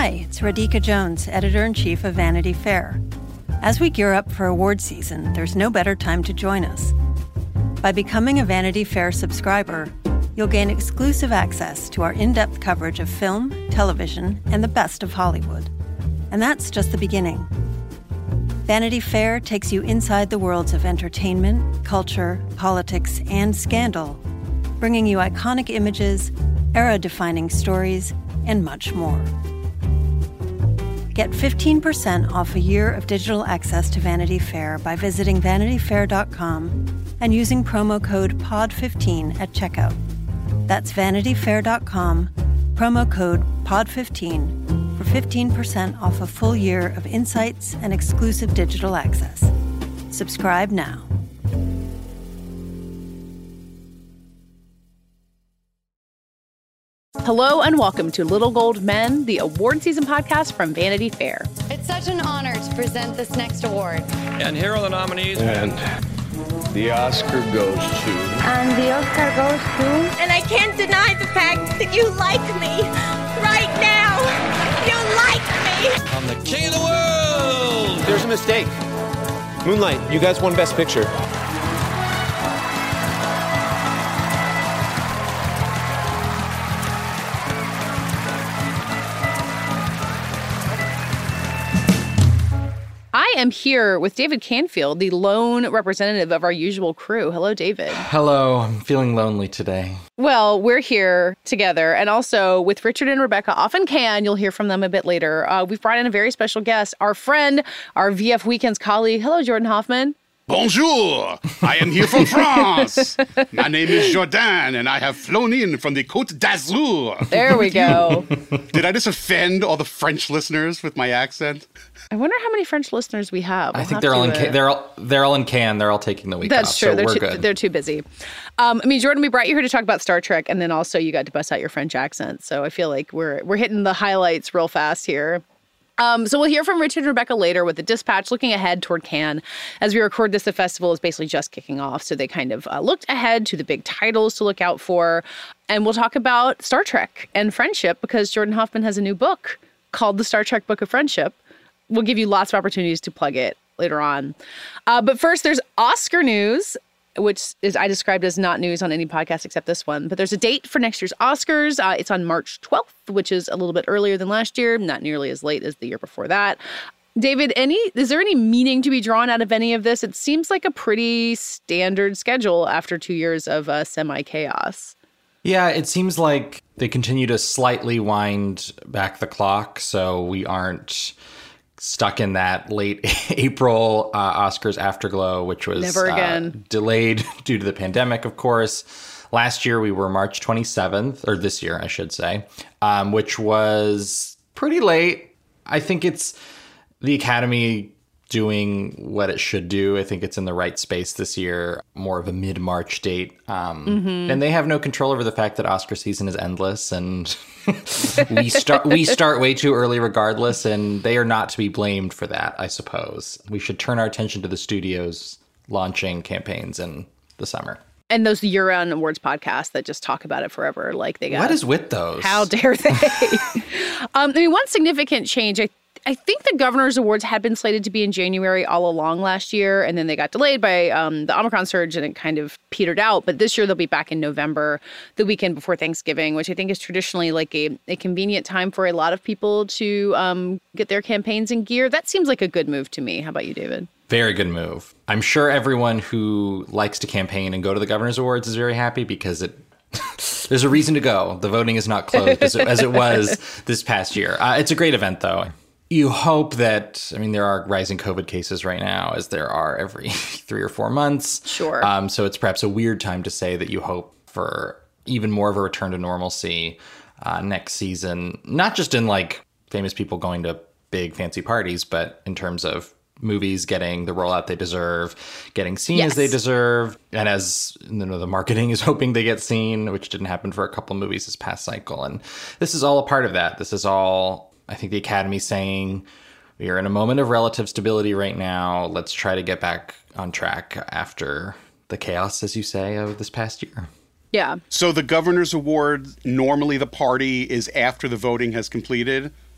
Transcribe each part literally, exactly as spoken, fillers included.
Hi, it's Radhika Jones, Editor-in-Chief of Vanity Fair. As we gear up for award season, there's no better time to join us. By becoming a Vanity Fair subscriber, you'll gain exclusive access to our in-depth coverage of film, television, and the best of Hollywood. And that's just the beginning. Vanity Fair takes you inside the worlds of entertainment, culture, politics, and scandal, bringing you iconic images, era-defining stories, and much more. Get fifteen percent off a year of digital access to Vanity Fair by visiting vanity fair dot com and using promo code P O D fifteen at checkout. That's vanity fair dot com, promo code P O D fifteen for fifteen percent off a full year of insights and exclusive digital access. Subscribe now. Hello and welcome to Little Gold Men, the award season podcast from Vanity Fair. It's such an honor to present this next award. And here are the nominees. And the Oscar goes to... And the Oscar goes to... And I can't deny the fact that you like me. Right now, you like me. I'm the king of the world. There's a mistake. Moonlight, you guys won Best Picture. I am here with David Canfield, the lone representative of our usual crew. Hello, David. Hello. I'm feeling lonely today. Well, we're here together, and also with Richard and Rebecca off in Cannes. You'll hear from them a bit later. Uh, we've brought in a very special guest, our friend, our V F Weekends colleague. Hello, Jordan Hoffman. Bonjour! I am here from France. My name is Jordan, and I have flown in from the Côte d'Azur. There we go. Did I just offend all the French listeners with my accent? I wonder how many French listeners we have. We'll I think have they're to, all in uh, Cannes. They're all they're all in Cannes. They're all taking the week That's off. true. So they're we're too, good. They're too busy. Um, I mean, Jordan, we brought you here to talk about Star Trek, and then also you got to bust out your French accent. So I feel like we're we're hitting the highlights real fast here. Um, so we'll hear from Richard and Rebecca later with the Dispatch looking ahead toward Cannes. As we record this, the festival is basically just kicking off. So they kind of uh, looked ahead to the big titles to look out for. And we'll talk about Star Trek and friendship because Jordan Hoffman has a new book called The Star Trek Book of Friendship. We'll give you lots of opportunities to plug it later on. Uh, but first, there's Oscar news, which is I described as not news on any podcast except this one. But there's a date for next year's Oscars. Uh, it's on March twelfth, which is a little bit earlier than last year, not nearly as late as the year before that. David, any is there any meaning to be drawn out of any of this? It seems like a pretty standard schedule after two years of uh, semi-chaos. Yeah, it seems like they continue to slightly wind back the clock, so we aren't stuck in that late April uh, Oscars afterglow, which was Never again. Uh, delayed due to the pandemic, of course. Last year, we were March twenty-seventh, or this year, I should say, um, which was pretty late. I think it's the Academy doing what it should do. I think it's in the right space this year, more of a mid-March date. Um, mm-hmm. And they have no control over the fact that Oscar season is endless, and we start we start way too early regardless, and they are not to be blamed for that, I suppose. We should turn our attention to the studios launching campaigns in the summer. And those year-round awards podcasts that just talk about it forever, like they got. What is with those? How dare they? um, I mean, one significant change, I I think the Governor's Awards had been slated to be in January all along last year, and then they got delayed by um, the Omicron surge, and it kind of petered out. But this year they'll be back in November, the weekend before Thanksgiving, which I think is traditionally like a, a convenient time for a lot of people to um, get their campaigns in gear. That seems like a good move to me. How about you, David? Very good move. I'm sure everyone who likes to campaign and go to the Governor's Awards is very happy because it there's a reason to go. The voting is not closed as, it, as it was this past year. Uh, it's a great event, though. You hope that, I mean, there are rising COVID cases right now, as there are every three or four months. Sure. Um, so it's perhaps a weird time to say that you hope for even more of a return to normalcy uh, next season, not just in like famous people going to big fancy parties, but in terms of movies getting the rollout they deserve, getting seen yes. as they deserve, and as you know, the marketing is hoping they get seen, which didn't happen for a couple movies this past cycle. And this is all a part of that. This is all, I think the Academy saying, we are in a moment of relative stability right now. Let's try to get back on track after the chaos, as you say, of this past year. Yeah. So the Governor's Award, normally the party is after the voting has completed.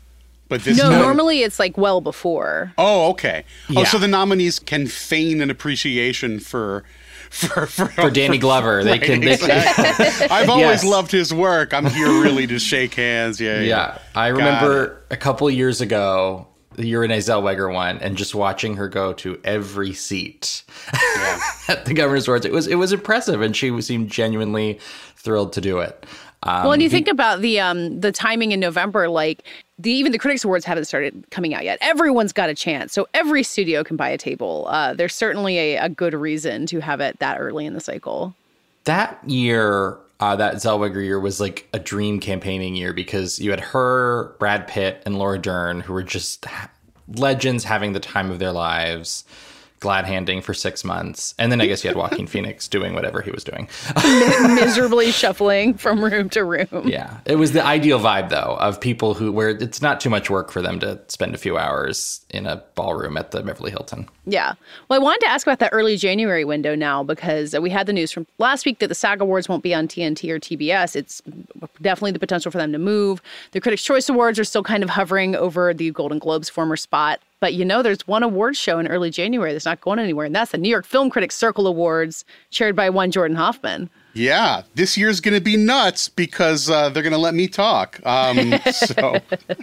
But this no, time, normally it's like well before. Oh, okay. Yeah. Oh, so the nominees can feign an appreciation for for for, For Danny for- Glover. They right, can. They, exactly. I've always Yes. loved his work. I'm here really to shake hands. Yeah, yeah. Yeah, I Got remember a couple years ago, the Renee Zellweger one, and just watching her go to every seat Yeah. at the Governor's Awards. It was it was impressive, and she seemed genuinely thrilled to do it. Um, Well, and you think about the um the timing in November, like the even the Critics Awards haven't started coming out yet. Everyone's got a chance, so every studio can buy a table. Uh, there's certainly a, a good reason to have it that early in the cycle. that year, uh, that Zellweger year was like a dream campaigning year because you had her, Brad Pitt, and Laura Dern, who were just ha- legends having the time of their lives, glad handing for six months. And then I guess you had Joaquin Phoenix doing whatever he was doing. Miserably shuffling from room to room. Yeah. It was the ideal vibe, though, of people who, where it's not too much work for them to spend a few hours in a ballroom at the Beverly Hilton. Yeah. Well, I wanted to ask about that early January window now because we had the news from last week that the SAG Awards won't be on T N T or T B S. It's definitely the potential for them to move. The Critics' Choice Awards are still kind of hovering over the Golden Globes' former spot. But, you know, there's one awards show in early January that's not going anywhere, and that's the New York Film Critics Circle Awards, chaired by one Jordan Hoffman. Yeah, this year's going to be nuts because uh, they're going to let me talk. Um, so,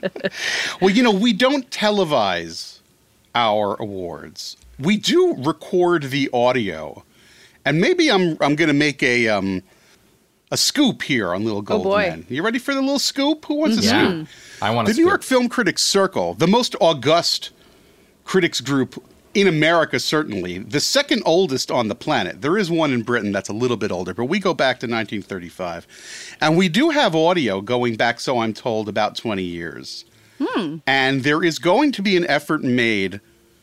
well, you know, we don't televise our awards. We do record the audio, and maybe I'm I'm going to make a um, a scoop here on Little Golden boy. Men. You ready for the little scoop? Who wants a Yeah. scoop? I want The to New York Film Critics Circle, the most august critics group in America, certainly, the second oldest on the planet. There is one in Britain that's a little bit older, but we go back to nineteen thirty-five. And we do have audio going back, so I'm told, about twenty years. Hmm. And there is going to be an effort made,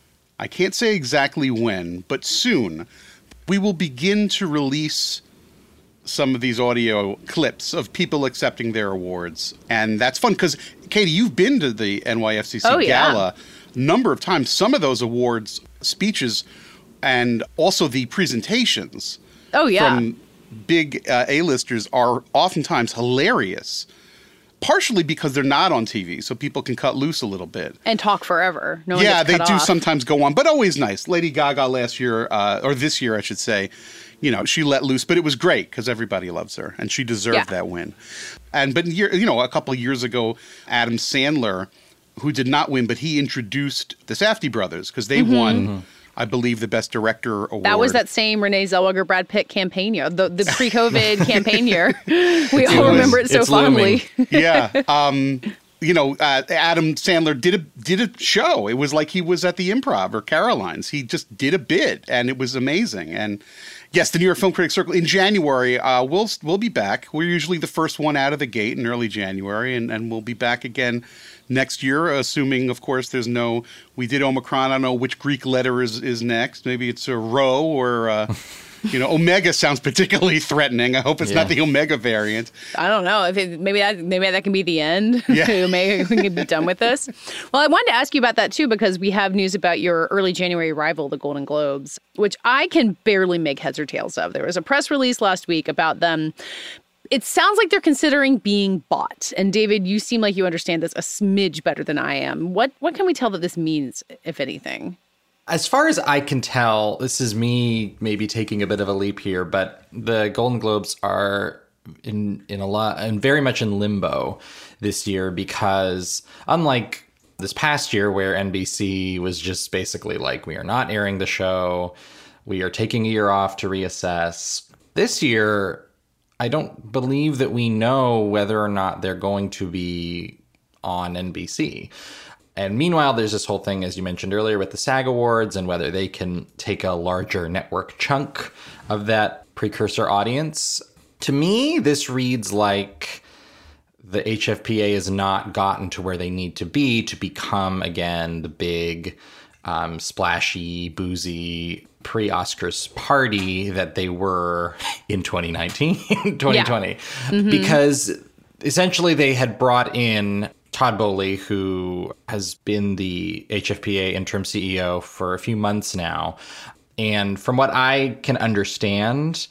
I can't say exactly when, but soon, we will begin to release some of these audio clips of people accepting their awards. And that's fun because, Katie, you've been to the N Y F C C Oh, yeah. Gala a number of times. Some of those awards speeches and also the presentations Oh, yeah. from big uh, A-listers are oftentimes hilarious, partially because they're not on T V, so people can cut loose a little bit. And talk forever. No one Yeah, gets they cut do off. sometimes go on, but always nice. Lady Gaga last year, uh, or this year, I should say, you know, she let loose, but it was great because everybody loves her, and she deserved Yeah. that win. And but year, you know, a couple of years ago, Adam Sandler, who did not win, but he introduced the Safdie brothers because they Mhm. won, Mm-hmm. I believe, the Best Director award. That was that same Renee Zellweger, Brad Pitt campaign year, the, the pre-COVID campaign year. We It all was- remember it so it's fondly. yeah. Um, you know, uh, Adam Sandler did a did a show. It was like he was at the Improv or Caroline's. He just did a bit, and it was amazing. And yes, the New York Film Critics Circle in January. Uh, we'll we'll be back. We're usually the first one out of the gate in early January, and, and we'll be back again next year, assuming, of course, there's no. We did Omicron. I don't know which Greek letter is is next. Maybe it's a Rho or. Uh, You know, Omega sounds particularly threatening. I hope it's Yeah. not the Omega variant. I don't know if it, maybe that maybe that can be the end. Yeah. Maybe we can be done with this. Well, I wanted to ask you about that too because we have news about your early January rival, the Golden Globes, which I can barely make heads or tails of. There was a press release last week about them. It sounds like they're considering being bought. And David, you seem like you understand this a smidge better than I am. What what can we tell that this means, if anything? As far as I can tell, this is me maybe taking a bit of a leap here, but the Golden Globes are in in a lot and very much in limbo this year because unlike this past year where N B C was just basically like, we are not airing the show, we are taking a year off to reassess. This year, I don't believe that we know whether or not they're going to be on N B C. And meanwhile, there's this whole thing, as you mentioned earlier, with the SAG Awards and whether they can take a larger network chunk of that precursor audience. To me, this reads like the H F P A has not gotten to where they need to be to become, again, the big, um, splashy, boozy pre-Oscars party that they were in twenty nineteen, twenty twenty. Yeah. Mm-hmm. Because essentially they had brought in Todd Boehly, who has been the H F P A interim C E O for a few months now. And from what I can understand,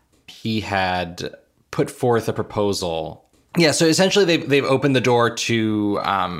he had put forth a proposal. Yeah, so essentially they've, they've opened the door to um,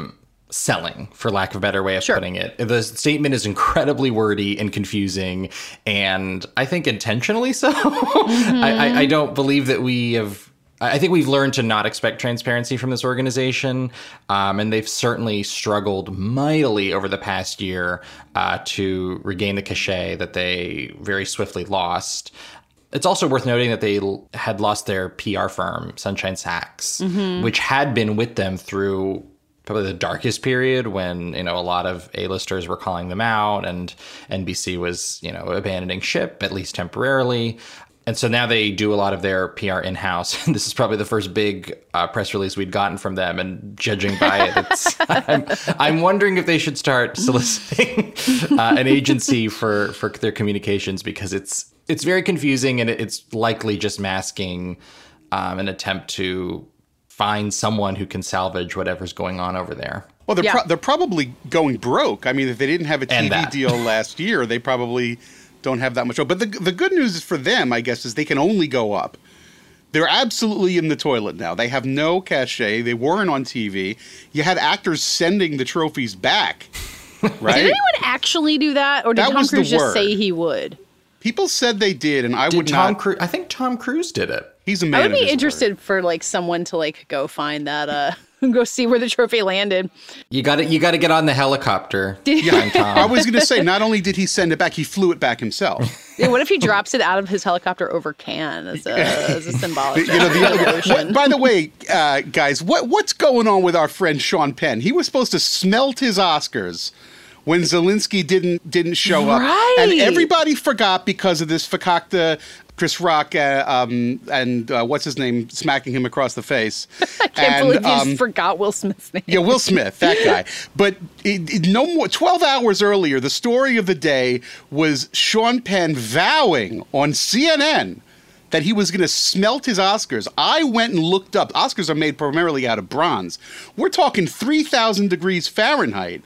selling, for lack of a better way of Sure. putting it. The statement is incredibly wordy and confusing, and I think intentionally so. Mm-hmm. I, I, I don't believe that we have... I think we've learned to not expect transparency from this organization, um, and they've certainly struggled mightily over the past year uh, to regain the cachet that they very swiftly lost. It's also worth noting that they l- had lost their P R firm, Sunshine Sachs, mm-hmm. which had been with them through probably the darkest period when, you know, a lot of A-listers were calling them out and N B C was, you know, abandoning ship, at least temporarily. And so now they do a lot of their P R in-house. This is probably the first big uh, press release we'd gotten from them. And judging by it, it's, I'm, I'm wondering if they should start soliciting uh, an agency for, for their communications, because it's it's very confusing and it's likely just masking um, an attempt to find someone who can salvage whatever's going on over there. Well, they're, Yeah. pro- they're probably going broke. I mean, if they didn't have a T V deal last year, they probably don't have that much. But the the good news is for them, I guess, is they can only go up. They're absolutely in the toilet now. They have no cachet. They weren't on T V. You had actors sending the trophies back, right? Did anyone actually do that? Or did That Tom was the Cruise just word. say he would? People said they did, and I Did would Tom not. Cruise? I think Tom Cruise did it. He's a man. I would of be his interested word. for like someone to like go find that, uh, go see where the trophy landed. You got to you got to get on the helicopter. Yeah, Tom. I was going to say, not only did he send it back, he flew it back himself. Yeah, what if he drops it out of his helicopter over Cannes as a, as a symbolic You know, the, revolution? what, by the way, uh, guys, what what's going on with our friend Sean Penn? He was supposed to smelt his Oscars when Zelensky didn't didn't show up, Right. and everybody forgot because of this fakakta. Chris Rock uh, um, and uh, what's his name smacking him across the face. I can't and, believe you um, just forgot Will Smith's name. Yeah, Will Smith, that guy. But it, it, no more. Twelve hours earlier, the story of the day was Sean Penn vowing on C N N that he was going to smelt his Oscars. I went and looked up. Oscars are made primarily out of bronze. We're talking three thousand degrees Fahrenheit.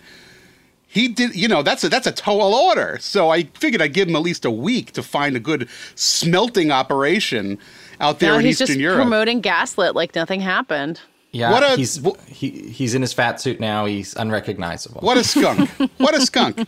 He did, you know, that's a that's a tall order. So I figured I'd give him at least a week to find a good smelting operation out there Now in he's Eastern just Europe. promoting Gaslit like nothing happened. Yeah, What a- he's he, he's in his fat suit now. He's unrecognizable. What a skunk! What a skunk!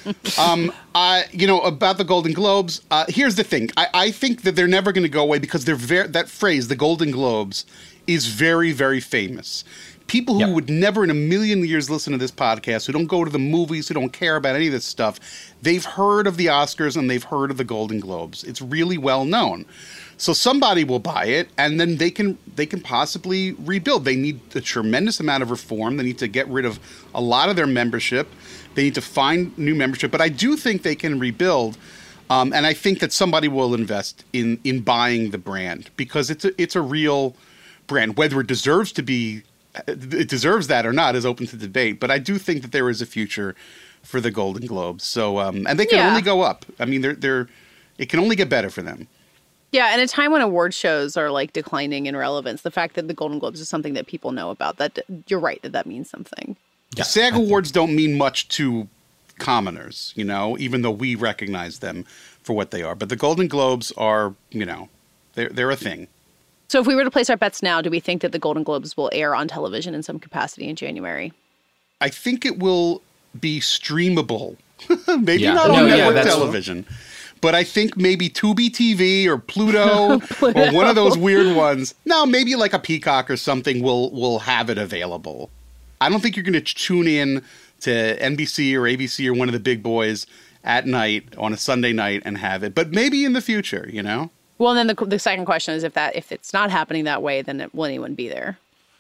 Um, I, you know, about the Golden Globes. Uh, here's the thing. I, I think that they're never going to go away because they're very, that phrase, the Golden Globes, is very, very famous. People who Yep. would never in a million years listen to this podcast, who don't go to the movies, who don't care about any of this stuff, they've heard of the Oscars and they've heard of the Golden Globes. It's really well known. So somebody will buy it, and then they can they can possibly rebuild. They need a tremendous amount of reform. They need to get rid of a lot of their membership. They need to find new membership. But I do think they can rebuild, um, and I think that somebody will invest in in buying the brand because it's a it's a real brand. Whether it deserves to be, it deserves that or not is open to debate. But I do think that there is a future for the Golden Globes. So um, and they can Yeah. only go up. I mean, they're they're it can only get better for them. Yeah, in a time when award shows are like declining in relevance, the fact that the Golden Globes is something that people know about, that you're right that that means something. The SAG Awards don't mean much to commoners, you know, even though we recognize them for what they are. But the Golden Globes are, you know, they're they're a thing. So if we were to place our bets now, do we think that the Golden Globes will air on television in some capacity in January? I think it will be streamable. Maybe Yeah. not No, on yeah, network that's- television. But I think maybe Tubi T V or Pluto, or one of those weird ones. No, maybe like a Peacock or something will will have it available. I don't think you're going to tune in to N B C or A B C or one of the big boys at night on a Sunday night and have it. But maybe in the future, you know? Well, then the, the second question is if that if it's not happening that way, then it, will anyone be there?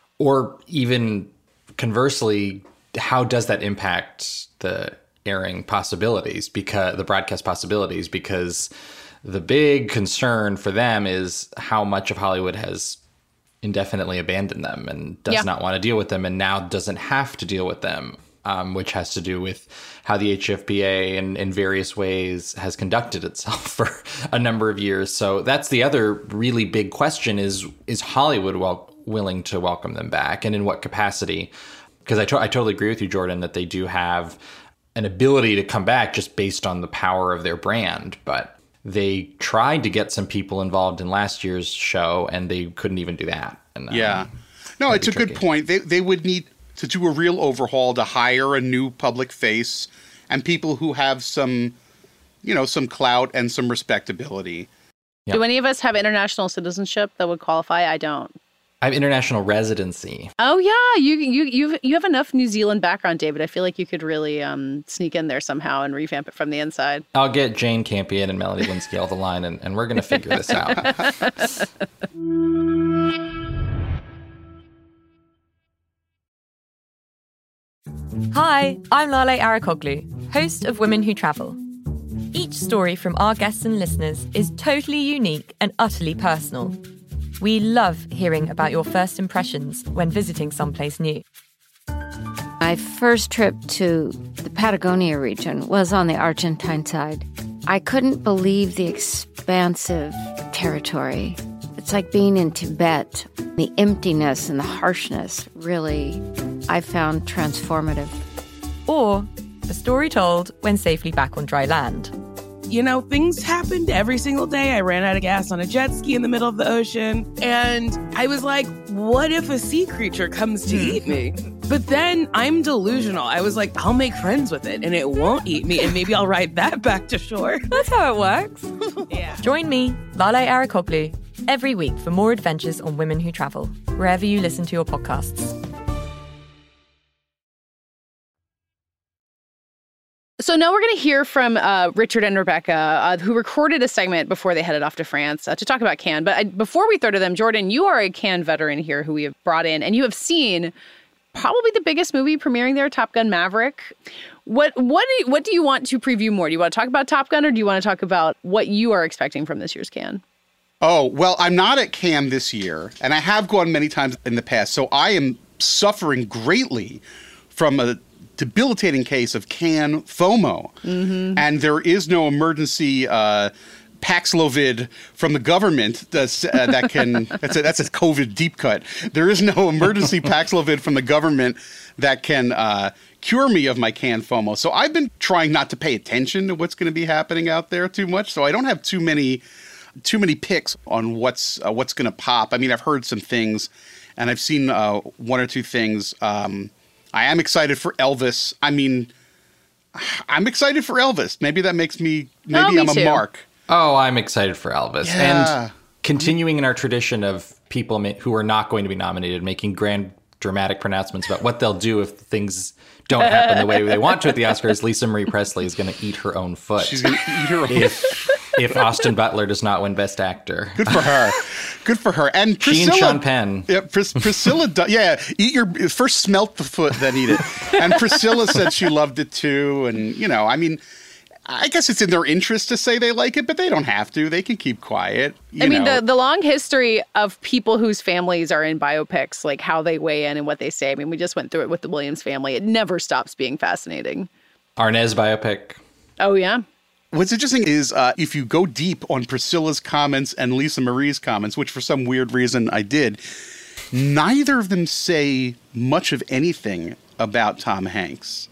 Or even conversely, how does that impact the airing possibilities, because the broadcast possibilities? Because the big concern for them is how much of Hollywood has indefinitely abandoned them and does Yeah. not want to deal with them, and now doesn't have to deal with them, um, which has to do with how the H F P A in, in various ways has conducted itself for a number of years. So that's the other really big question: is is Hollywood well willing to welcome them back, and in what capacity? Because I, to- I totally agree with you, Jordan, that they do have an ability to come back just based on the power of their brand. But they tried to get some people involved in last year's show, and they couldn't even do that. And, um, Yeah. No, it's a be good tricky. point. They they would need to do a real overhaul, to hire a new public face and people who have some, you know, some clout and some respectability. Yep. Do any of us have international citizenship that would qualify? I don't. I have international residency. Oh yeah, you you you you have enough New Zealand background, David. I feel like you could really um, sneak in there somehow and revamp it from the inside. I'll get Jane Campion and Melanie Lynskey on the line, and, and we're going to figure this out. Hi, I'm Lale Arikoglu, host of Women Who Travel. Each story from our guests and listeners is totally unique and utterly personal. We love hearing about your first impressions when visiting someplace new. My first trip to the Patagonia region was on the Argentine side. I couldn't believe the expansive territory. It's like being in Tibet. The emptiness and the harshness really, I found transformative. Or a story told when safely back on dry land. You know, things happened every single day. I ran out of gas on a jet ski in the middle of the ocean. And I was like, what if a sea creature comes to eat me? But then I'm delusional. I was like, I'll make friends with it and it won't eat me. And maybe I'll ride that back to shore. That's how it works. Yeah. Join me, Lale Arikoglu, every week for more adventures on Women Who Travel, wherever you listen to your podcasts. So now we're going to hear from uh, Richard and Rebecca, uh, who recorded a segment before they headed off to France uh, to talk about Cannes. But I, before we throw to them, Jordan, you are a Cannes veteran here who we have brought in, and you have seen probably the biggest movie premiering there, Top Gun Maverick. What what do you, what do you want to preview more? Do you want to talk about Top Gun, or do you want to talk about what you are expecting from this year's Cannes? Oh, well, I'm not at Cannes this year, and I have gone many times in the past, so I am suffering greatly from a debilitating case of Cannes FOMO. Mm-hmm. And there is no emergency uh, Paxlovid from the government that's, uh, that can, that's a, that's a COVID deep cut. There is no emergency Paxlovid from the government that can uh, cure me of my Cannes FOMO. So I've been trying not to pay attention to what's going to be happening out there too much. So I don't have too many too many picks on what's uh, what's going to pop. I mean, I've heard some things, and I've seen uh, one or two things. Um, I am excited for Elvis. I mean, I'm excited for Elvis. Maybe that makes me, maybe oh, me I'm a too. mark. Oh, I'm excited for Elvis. Yeah. And continuing in our tradition of people ma- who are not going to be nominated making grand dramatic pronouncements about what they'll do if things don't happen the way they want to at the Oscars, Lisa Marie Presley is going to eat her own foot. She's going to eat her own if, if Austin Butler does not win Best Actor. Good for her. Good for her. And Priscilla. She and Sean Penn. Yeah, Pris- Priscilla, do, yeah, eat your, first smelt the foot, then eat it. And Priscilla said she loved it too. And, you know, I mean, I guess it's in their interest to say they like it, but they don't have to. They can keep quiet. You I mean, know. the, the long history of people whose families are in biopics, like how they weigh in and what they say. I mean, we just went through it with the Williams family. It never stops being fascinating. Arnaz biopic. Oh, yeah. What's interesting is uh, if you go deep on Priscilla's comments and Lisa Marie's comments, which for some weird reason I did, neither of them say much of anything about Tom Hanks.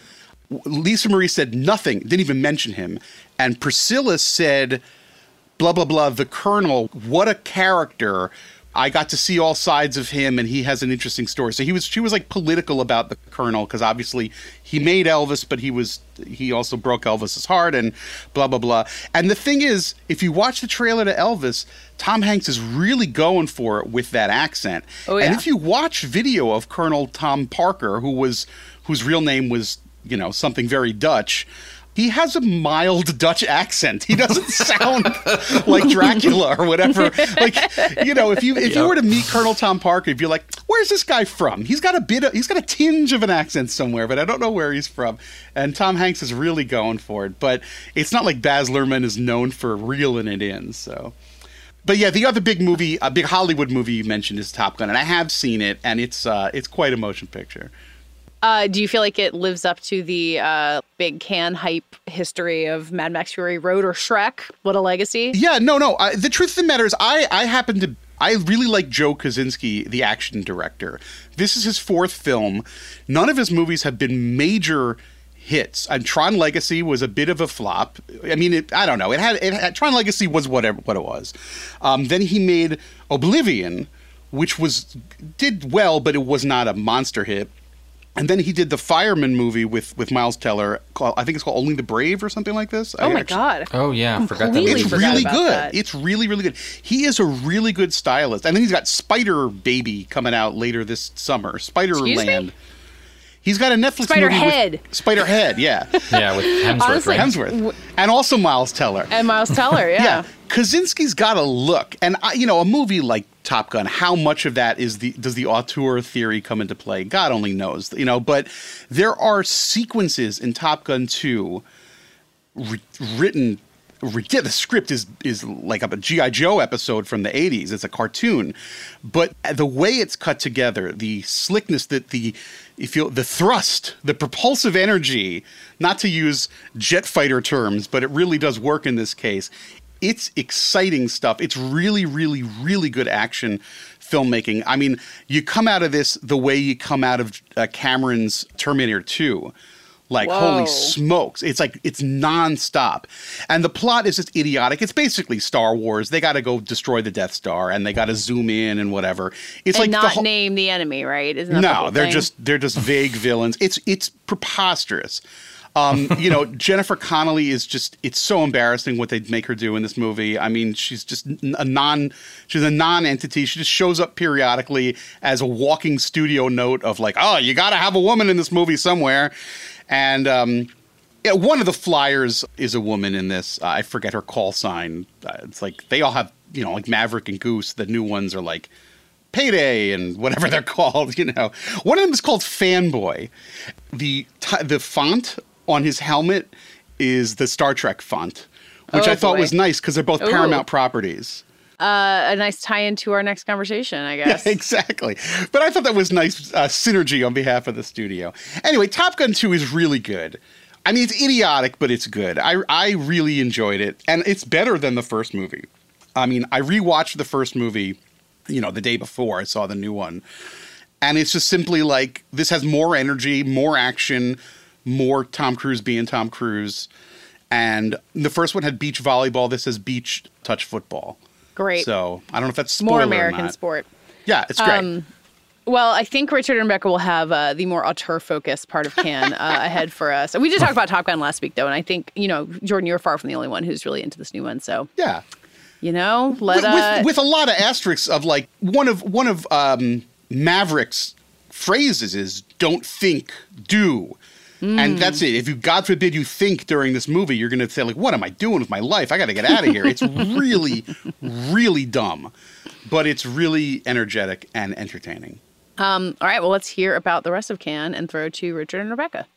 Lisa Marie said nothing, didn't even mention him. And Priscilla said, blah, blah, blah, the Colonel, what a character. I got to see all sides of him, and he has an interesting story. So he was, she was like political about the Colonel, because obviously he made Elvis, but he was, he also broke Elvis's heart, and blah, blah, blah. And the thing is, if you watch the trailer to Elvis, Tom Hanks is really going for it with that accent. Oh, yeah. And if you watch video of Colonel Tom Parker, who was, whose real name was, you know, something very Dutch, he has a mild Dutch accent. He doesn't sound like Dracula or whatever. Like, you know, if you if yep. you were to meet Colonel Tom Parker, you'd be like, where's this guy from? He's got a bit of, he's got a tinge of an accent somewhere, but I don't know where he's from. And Tom Hanks is really going for it. But it's not like Baz Luhrmann is known for reeling it in, so. But yeah, the other big movie, a big Hollywood movie you mentioned is Top Gun, and I have seen it, and it's uh, it's quite a motion picture. Uh, do you feel like it lives up to the uh, big Cannes hype history of Mad Max Fury Road or Shrek? What a legacy. Yeah, no, no. Uh, the truth of the matter is I, I happen to, I really like Joe Kosinski, the action director. This is his fourth film. None of his movies have been major hits. And Tron Legacy was a bit of a flop. I mean, it, I don't know. It had, it had Tron Legacy was whatever what it was. Um, then he made Oblivion, which was did well, but it was not a monster hit. And then he did the Fireman movie with, with Miles Teller. Called, I think it's called Only the Brave or something like this. Oh I my actually, God. Oh, yeah. I forgot that. It's forgot really about good. that. It's really, really good. He is a really good stylist. And then he's got Spider Baby coming out later this summer. Spider-Land. He's got a Netflix Spider-Head. movie with Spider-Head, yeah. Yeah, with Hemsworth. Honestly, right? Hemsworth. W- and also Miles Teller. And Miles Teller, yeah. yeah. Kaczynski's got a look. And, I, you know, a movie like Top Gun, how much of that is the does the auteur theory come into play? God only knows, you know. But there are sequences in Top Gun two ri- written. Yeah, the script is is like a G I. Joe episode from the eighties. It's a cartoon, but the way it's cut together, the slickness, that the if you the thrust, the propulsive energy. Not to use jet fighter terms, but it really does work in this case. It's exciting stuff. It's really, really, really good action filmmaking. I mean, you come out of this the way you come out of uh, Cameron's Terminator two. Like, Whoa. Holy smokes. It's like, it's nonstop. And the plot is just idiotic. It's basically Star Wars. They got to go destroy the Death Star and they got to zoom in and whatever. It's and like not the whole- name the enemy, right? Isn't that no, the whole they're thing? just they're just vague villains. It's it's preposterous. Um, you know, Jennifer Connelly is just, it's so embarrassing what they make her do in this movie. I mean, she's just a non, she's a non-entity. She just shows up periodically as a walking studio note of like, oh, you got to have a woman in this movie somewhere. And um, yeah, one of the flyers is a woman in this. Uh, I forget her call sign. Uh, it's like, they all have, you know, like Maverick and Goose. The new ones are like Payday and whatever they're called, you know. One of them is called Fanboy. The t- the font on his helmet is the Star Trek font, which Oh, I thought boy. was nice because they're both Ooh. Paramount properties. Uh, a nice tie-in to our next conversation, I guess. Yeah, exactly. But I thought that was nice uh, synergy on behalf of the studio. Anyway, Top Gun two is really good. I mean, it's idiotic, but it's good. I, I really enjoyed it. And it's better than the first movie. I mean, I rewatched the first movie, you know, the day before I saw the new one. And it's just simply like, this has more energy, more action, more Tom Cruise being Tom Cruise. And the first one had beach volleyball. This has beach touch football. Great. So I don't know if that's spoiler More or American not. sport. Yeah, it's great. Um, well, I think Richard and Rebecca will have uh, the more auteur-focused part of Cannes uh, ahead for us. We did talk about Top Gun last week, though, and I think, you know, Jordan, you're far from the only one who's really into this new one. So yeah, you know, let with, uh, with, with a lot of asterisks of like one of one of um, Maverick's phrases is "don't think, do." Mm. And that's it. If you, God forbid, you think during this movie, you're going to say, like, what am I doing with my life? I got to get out of here. It's really, really dumb. But it's really energetic and entertaining. Um, all right, well, let's hear about the rest of Cannes and throw to Richard and Rebecca.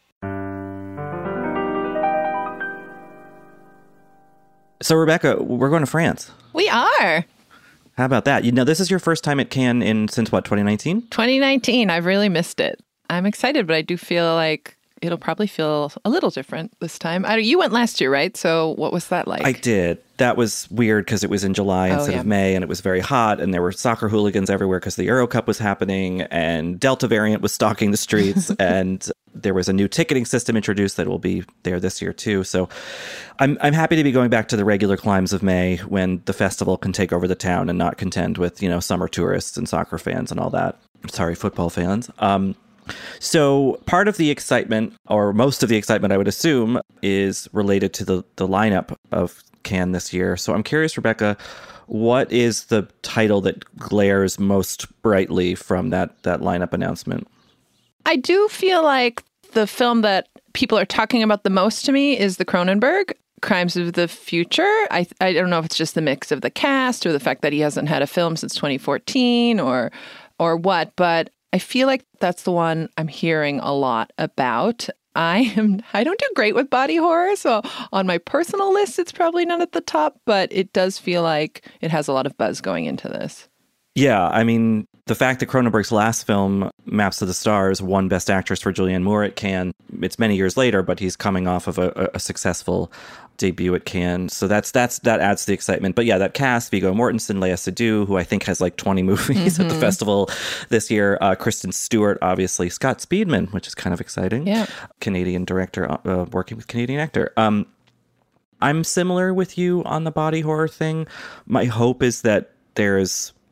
So, Rebecca, we're going to France. We are. How about that? You know, this is your first time at Cannes in since, what, twenty nineteen? twenty nineteen. I've really missed it. I'm excited, but I do feel like it'll probably feel a little different this time. I, you went last year, right? So what was that like? I did. That was weird because it was in July Oh, instead yeah. of May, and it was very hot, and there were soccer hooligans everywhere because the Euro Cup was happening, and Delta variant was stalking the streets, and there was a new ticketing system introduced that will be there this year too. So I'm I'm happy to be going back to the regular climes of May when the festival can take over the town and not contend with, you know, summer tourists and soccer fans and all that. Sorry, football fans. Um, So part of the excitement, or most of the excitement, I would assume, is related to the, the lineup of Cannes this year. So I'm curious, Rebecca, what is the title that glares most brightly from that, that lineup announcement? I do feel like the film that people are talking about the most to me is the Cronenberg, Crimes of the Future. I I don't know if it's just the mix of the cast or the fact that he hasn't had a film since twenty fourteen or or what, but I feel like that's the one I'm hearing a lot about. I am I don't do great with body horror, so on my personal list, it's probably not at the top, but it does feel like it has a lot of buzz going into this. Yeah, I mean, the fact that Cronenberg's last film, Maps of the Stars, won Best Actress for Julianne Moore at Cannes, it's many years later, but he's coming off of a, a successful debut at Cannes. So that's that's that adds to the excitement. But yeah, that cast, Viggo Mortensen, Lea Seydoux, who I think has like twenty movies mm-hmm. at the festival this year, uh, Kristen Stewart, obviously, Scott Speedman, which is kind of exciting. Yeah. Canadian director uh, working with Canadian actor. Um, I'm similar with you on the body horror thing. My hope is that there's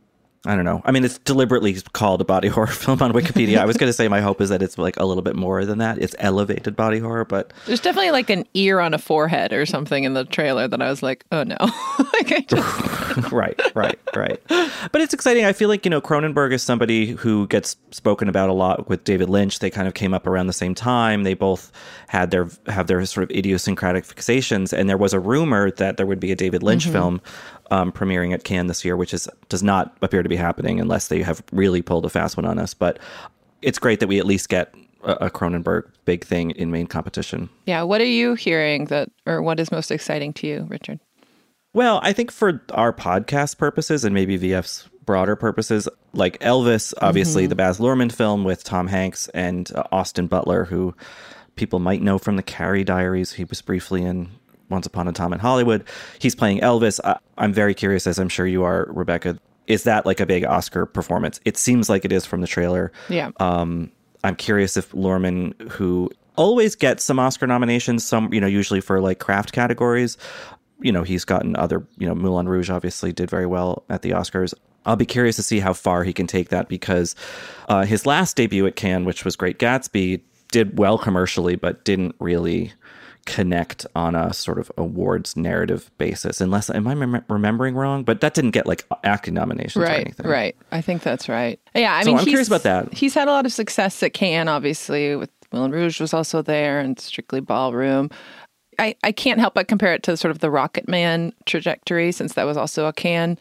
I don't know. I mean, it's deliberately called a body horror film on Wikipedia. I was going to say my hope is that it's like a little bit more than that. It's elevated body horror, but there's definitely like an ear on a forehead or something in the trailer that I was like, oh no. like I just... right, right, right. But it's exciting. I feel like, you know, Cronenberg is somebody who gets spoken about a lot with David Lynch. They kind of came up around the same time. They both had their have their sort of idiosyncratic fixations, and there was a rumor that there would be a David Lynch mm-hmm. film Um, premiering at Cannes this year, which is does not appear to be happening unless they have really pulled a fast one on us. But it's great that we at least get a, a Cronenberg big thing in main competition. Yeah. What are you hearing that, or what is most exciting to you, Richard? Well, I think for our podcast purposes and maybe V F's broader purposes, like Elvis, obviously mm-hmm. the Baz Luhrmann film with Tom Hanks and uh, Austin Butler, who people might know from the Carrie Diaries. He was briefly in Once Upon a Time in Hollywood. He's playing Elvis. I, I'm very curious, as I'm sure you are, Rebecca. Is that like a big Oscar performance? It seems like it is from the trailer. Yeah. Um, I'm curious if Luhrmann, who always gets some Oscar nominations, some, you know, usually for like craft categories, you know, he's gotten other, you know, Moulin Rouge obviously did very well at the Oscars. I'll be curious to see how far he can take that, because uh, his last debut at Cannes, which was Great Gatsby, did well commercially, but didn't really connect on a sort of awards narrative basis, unless am I mem- remembering wrong, but that didn't get like acting nominations right, or anything. Right. I think that's right. Yeah. I so mean, I'm curious about that. He's had a lot of success at Cannes, obviously, with Moulin Rouge was also there and Strictly Ballroom. I, I can't help but compare it to sort of the Rocket Man trajectory, since that was also a Cannes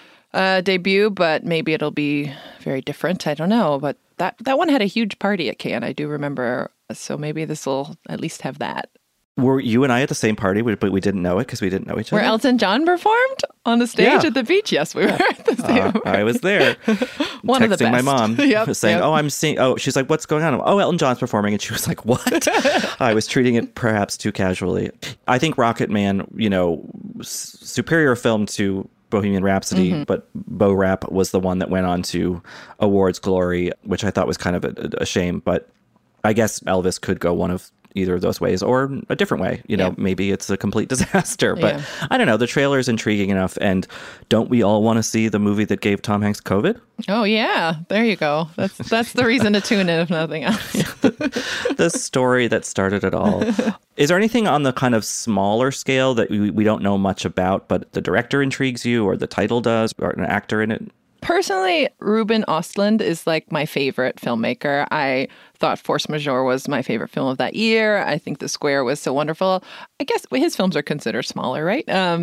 uh, debut, but maybe it'll be very different. I don't know. But that, that one had a huge party at Cannes, I do remember. So maybe this will at least have that. Were you and I at the same party, but we didn't know it because we didn't know each other? Where Elton John performed on the stage yeah. at the beach? Yes, we were yeah. at the same uh, I was there. One texting of the best. my mom, yep, saying, yep. oh, I'm seeing, oh, she's like, what's going on? Oh, Elton John's performing. And she was like, what? I was treating it perhaps too casually. I think Rocket Man, you know, s- superior film to Bohemian Rhapsody, mm-hmm. but Bo Rap was the one that went on to awards glory, which I thought was kind of a, a shame. But I guess Elvis could go one of either of those ways or a different way. You know, yeah. maybe it's a complete disaster, but yeah. I don't know. The trailer is intriguing enough. And don't we all want to see the movie that gave Tom Hanks COVID? Oh, yeah. There you go. That's that's the reason to tune in, if nothing else. the, the story that started it all. Is there anything on the kind of smaller scale that we, we don't know much about, but the director intrigues you, or the title does, or an actor in it? Personally, Ruben Östlund is like my favorite filmmaker. I thought Force Majeure was my favorite film of that year. I think The Square was so wonderful. I guess his films are considered smaller, right? Um,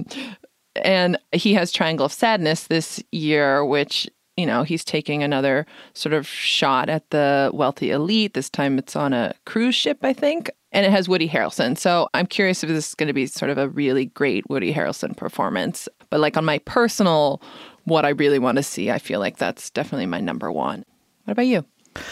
and he has Triangle of Sadness this year, which, you know, he's taking another sort of shot at the wealthy elite. This time it's on a cruise ship, I think. And it has Woody Harrelson. So I'm curious if this is going to be sort of a really great Woody Harrelson performance. But like on my personal, what I really want to see, I feel like that's definitely my number one. What about you?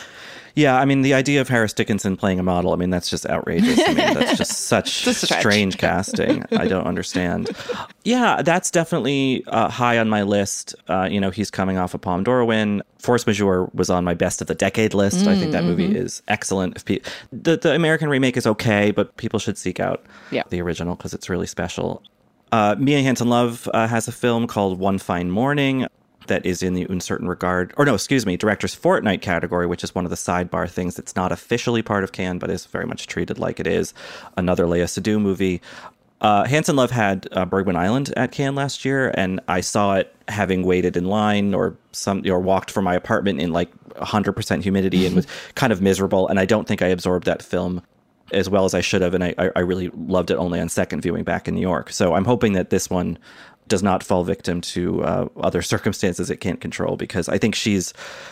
Yeah, I mean, the idea of Harris Dickinson playing a model, I mean, that's just outrageous. I mean, that's just such strange casting. I don't understand. Yeah, that's definitely uh, high on my list. Uh, you know, he's coming off a Palme d'Or win. Force Majeure was on my best of the decade list. Mm, I think that mm-hmm. movie is excellent. If pe- the, the American remake is okay, but people should seek out yeah. the original because it's really special. Uh, Mia Hansen-Løve uh, has a film called One Fine Morning that is in the Uncertain Regard, or no, excuse me, Director's Fortnight category, which is one of the sidebar things that's not officially part of Cannes, but is very much treated like it is. Another Léa Seydoux movie. Uh, Hansen-Løve had uh, Bergman Island at Cannes last year, and I saw it having waited in line or some or walked from my apartment in like one hundred percent humidity and was kind of miserable, and I don't think I absorbed that film as well as I should have, and I, I really loved it only on second viewing back in New York. So I'm hoping that this one does not fall victim to uh, other circumstances it can't control, because I think she's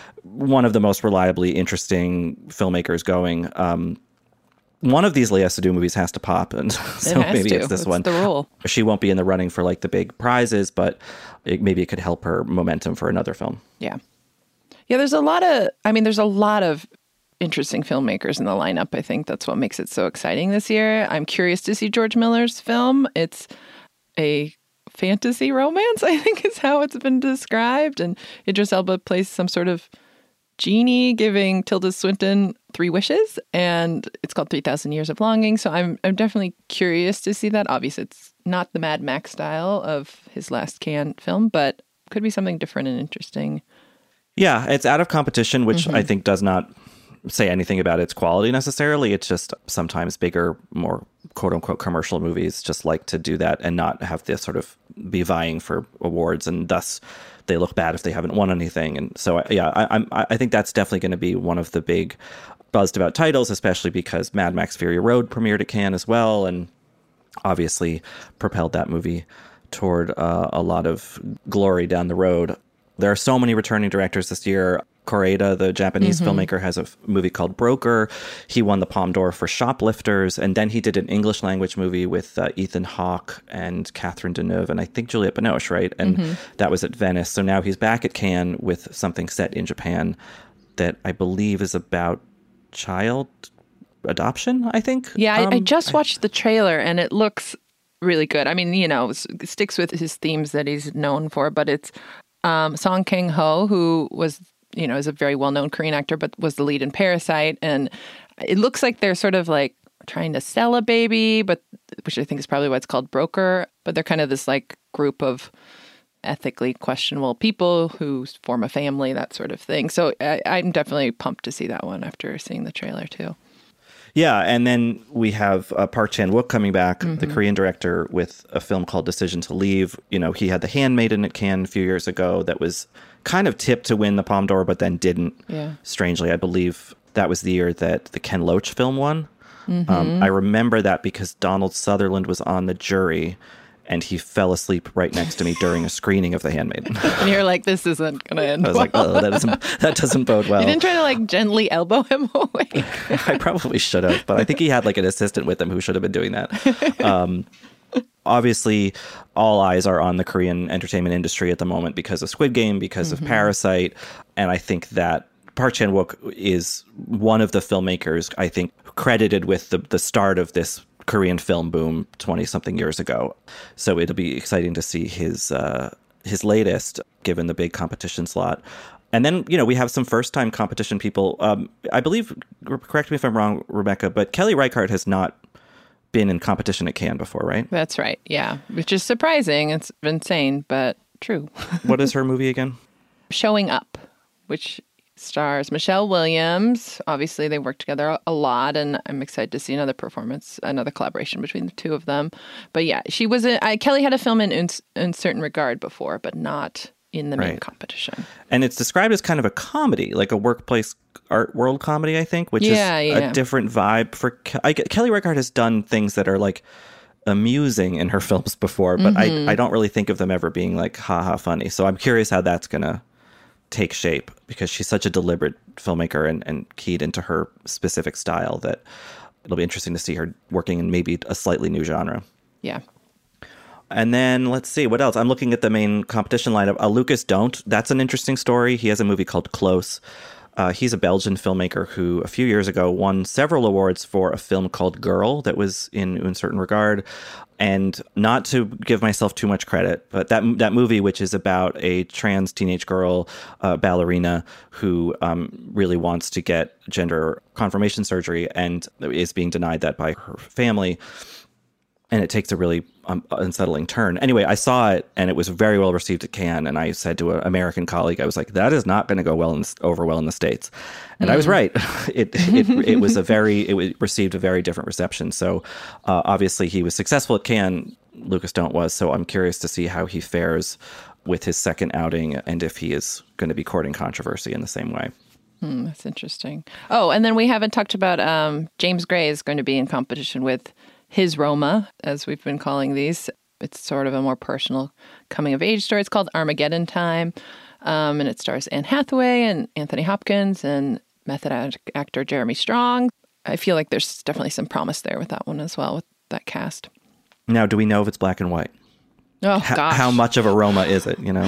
one of the most reliably interesting filmmakers going. Um, one of these Léa Seydoux movies has to pop, and so it maybe to. it's this it's one. The rule. She won't be in the running for like the big prizes, but it, maybe it could help her momentum for another film. Yeah. Yeah, there's a lot of, I mean, there's a lot of interesting filmmakers in the lineup. I think that's what makes it so exciting this year. I'm curious to see George Miller's film. It's a fantasy romance, I think is how it's been described. And Idris Elba plays some sort of genie giving Tilda Swinton three wishes, and it's called three thousand Years of Longing. So I'm I'm definitely curious to see that. Obviously, it's not the Mad Max style of his last Cannes film, but could be something different and interesting. Yeah, it's out of competition, which Mm-hmm. I think does not say anything about its quality necessarily. It's just sometimes bigger, more quote unquote commercial movies just like to do that and not have this sort of be vying for awards, and thus they look bad if they haven't won anything. And so, yeah, I, I'm, I think that's definitely going to be one of the big buzzed about titles, especially because Mad Max Fury Road premiered at Cannes as well, and obviously propelled that movie toward uh, a lot of glory down the road. There are so many returning directors this year. Koreeda, the Japanese Mm-hmm. filmmaker, has a f- movie called Broker. He won the Palme d'Or for Shoplifters, and then he did an English language movie with uh, Ethan Hawke and Catherine Deneuve, and I think Juliette Binoche, right? And Mm-hmm. that was at Venice. So now he's back at Cannes with something set in Japan that I believe is about child adoption, I think. Yeah, I, I Um, just watched the trailer and it looks really good. I mean, you know, it sticks with his themes that he's known for, but it's um, Song Kang-ho, who was, you know, is a very well-known Korean actor, but was the lead in Parasite. And it looks like they're sort of like trying to sell a baby, but which I think is probably why it's called Broker. But they're kind of this like group of ethically questionable people who form a family, that sort of thing. So I, I'm definitely pumped to see that one after seeing the trailer too. Yeah, and then we have uh, Park Chan-wook coming back, the Mm-hmm. Korean director, with a film called Decision to Leave. You know, he had The Handmaiden at Cannes a few years ago that was kind of tipped to win the Palme d'Or, but then didn't. Yeah. Strangely, I believe that was the year that the Ken Loach film won. Mm-hmm. Um, I remember that because Donald Sutherland was on the jury, and he fell asleep right next to me during a screening of The Handmaiden. And you're like, this isn't going to end I was well. like, oh, that doesn't, that doesn't bode well. You didn't try to like gently elbow him away. I probably should have, but I think he had like an assistant with him who should have been doing that. Um, obviously, all eyes are on the Korean entertainment industry at the moment because of Squid Game, because Mm-hmm. of Parasite. And I think that Park Chan-wook is one of the filmmakers, I think, credited with the, the start of this Korean film boom twenty-something years ago. So it'll be exciting to see his uh, his latest, given the big competition slot. And then, you know, we have some first-time competition people. Um, I believe, correct me if I'm wrong, Rebecca, but Kelly Reichardt has not been in competition at Cannes before, right? That's right. Yeah. Which is surprising. It's insane, but true. What is her movie again? Showing Up, which stars Michelle Williams. Obviously, they work together a lot, and I'm excited to see another performance, another collaboration between the two of them. But yeah, she was a, I, Kelly had a film in in Uncertain Regard before, but not in the main Right. competition. And it's described as kind of a comedy, like a workplace art world comedy, I think, which Yeah, is yeah. a different vibe for Ke- I, Kelly Reichardt has done things that are like amusing in her films before, but Mhm. I, I don't really think of them ever being like haha funny. So I'm curious how that's going to take shape, because she's such a deliberate filmmaker and, and keyed into her specific style that it'll be interesting to see her working in maybe a slightly new genre. Yeah. And then let's see what else. I'm looking at the main competition lineup. Uh, Lucas Don't. That's an interesting story. He has a movie called Close. Uh, he's a Belgian filmmaker who a few years ago won several awards for a film called Girl that was in Uncertain Regard. And not to give myself too much credit, but that that movie, which is about a trans teenage girl, uh, ballerina, who um, really wants to get gender confirmation surgery and is being denied that by her family. And it takes a really um, unsettling turn. Anyway, I saw it, and it was very well received at Cannes. And I said to an American colleague, I was like, "That is not going to go well in, over well in the States." And I was right. It it it was a very it was, received a very different reception. So uh, obviously, he was successful at Cannes. Lucas Don't was. So I'm curious to see how he fares with his second outing, and if he is going to be courting controversy in the same way. Hmm, that's interesting. Oh, and then we haven't talked about um, James Gray is going to be in competition with his Roma, as we've been calling these. It's sort of a more personal coming-of-age story. It's called Armageddon Time, um, and it stars Anne Hathaway and Anthony Hopkins and method act- actor Jeremy Strong. I feel like there's definitely some promise there with that one as well, with that cast. Now, do we know if it's black and white? Oh, H- gosh. How much of a Roma is it, you know?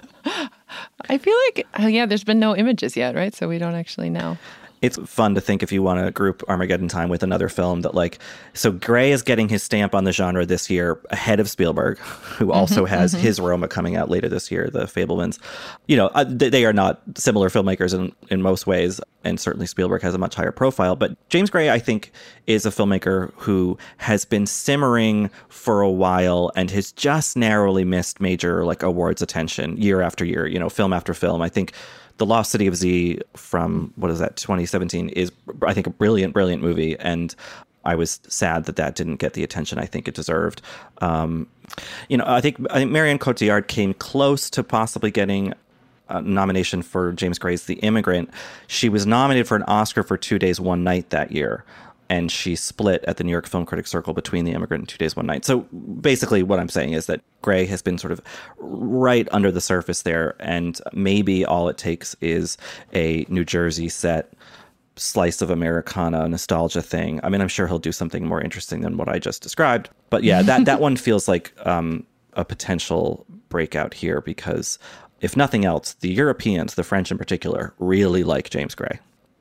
I feel like, uh, yeah, there's been no images yet, right? So we don't actually know. It's fun to think if you want to group Armageddon Time with another film that, like, so Gray is getting his stamp on the genre this year ahead of Spielberg, who also Mm-hmm, has mm-hmm. his Roma coming out later this year, The Fabelmans. You know, uh, they, they are not similar filmmakers in, in most ways. and certainly Spielberg has a much higher profile. But James Gray, I think, is a filmmaker who has been simmering for a while and has just narrowly missed major like awards attention year after year, you know, film after film. I think The Lost City of Z from, what is that, twenty seventeen is, I think, a brilliant, brilliant movie. And I was sad that that didn't get the attention I think it deserved. Um, you know, I think, I think Marion Cotillard came close to possibly getting a nomination for James Gray's The Immigrant. She was nominated for an Oscar for Two Days, One Night that year, and she split at the New York Film Critics Circle between The Immigrant and Two Days, One Night. So basically what I'm saying is that Gray has been sort of right under the surface there, and maybe all it takes is a New Jersey set slice of Americana nostalgia thing. I mean, I'm sure he'll do something more interesting than what I just described. But yeah, that, that one feels like um, a potential breakout here because if nothing else, the Europeans, the French in particular, really like James Gray.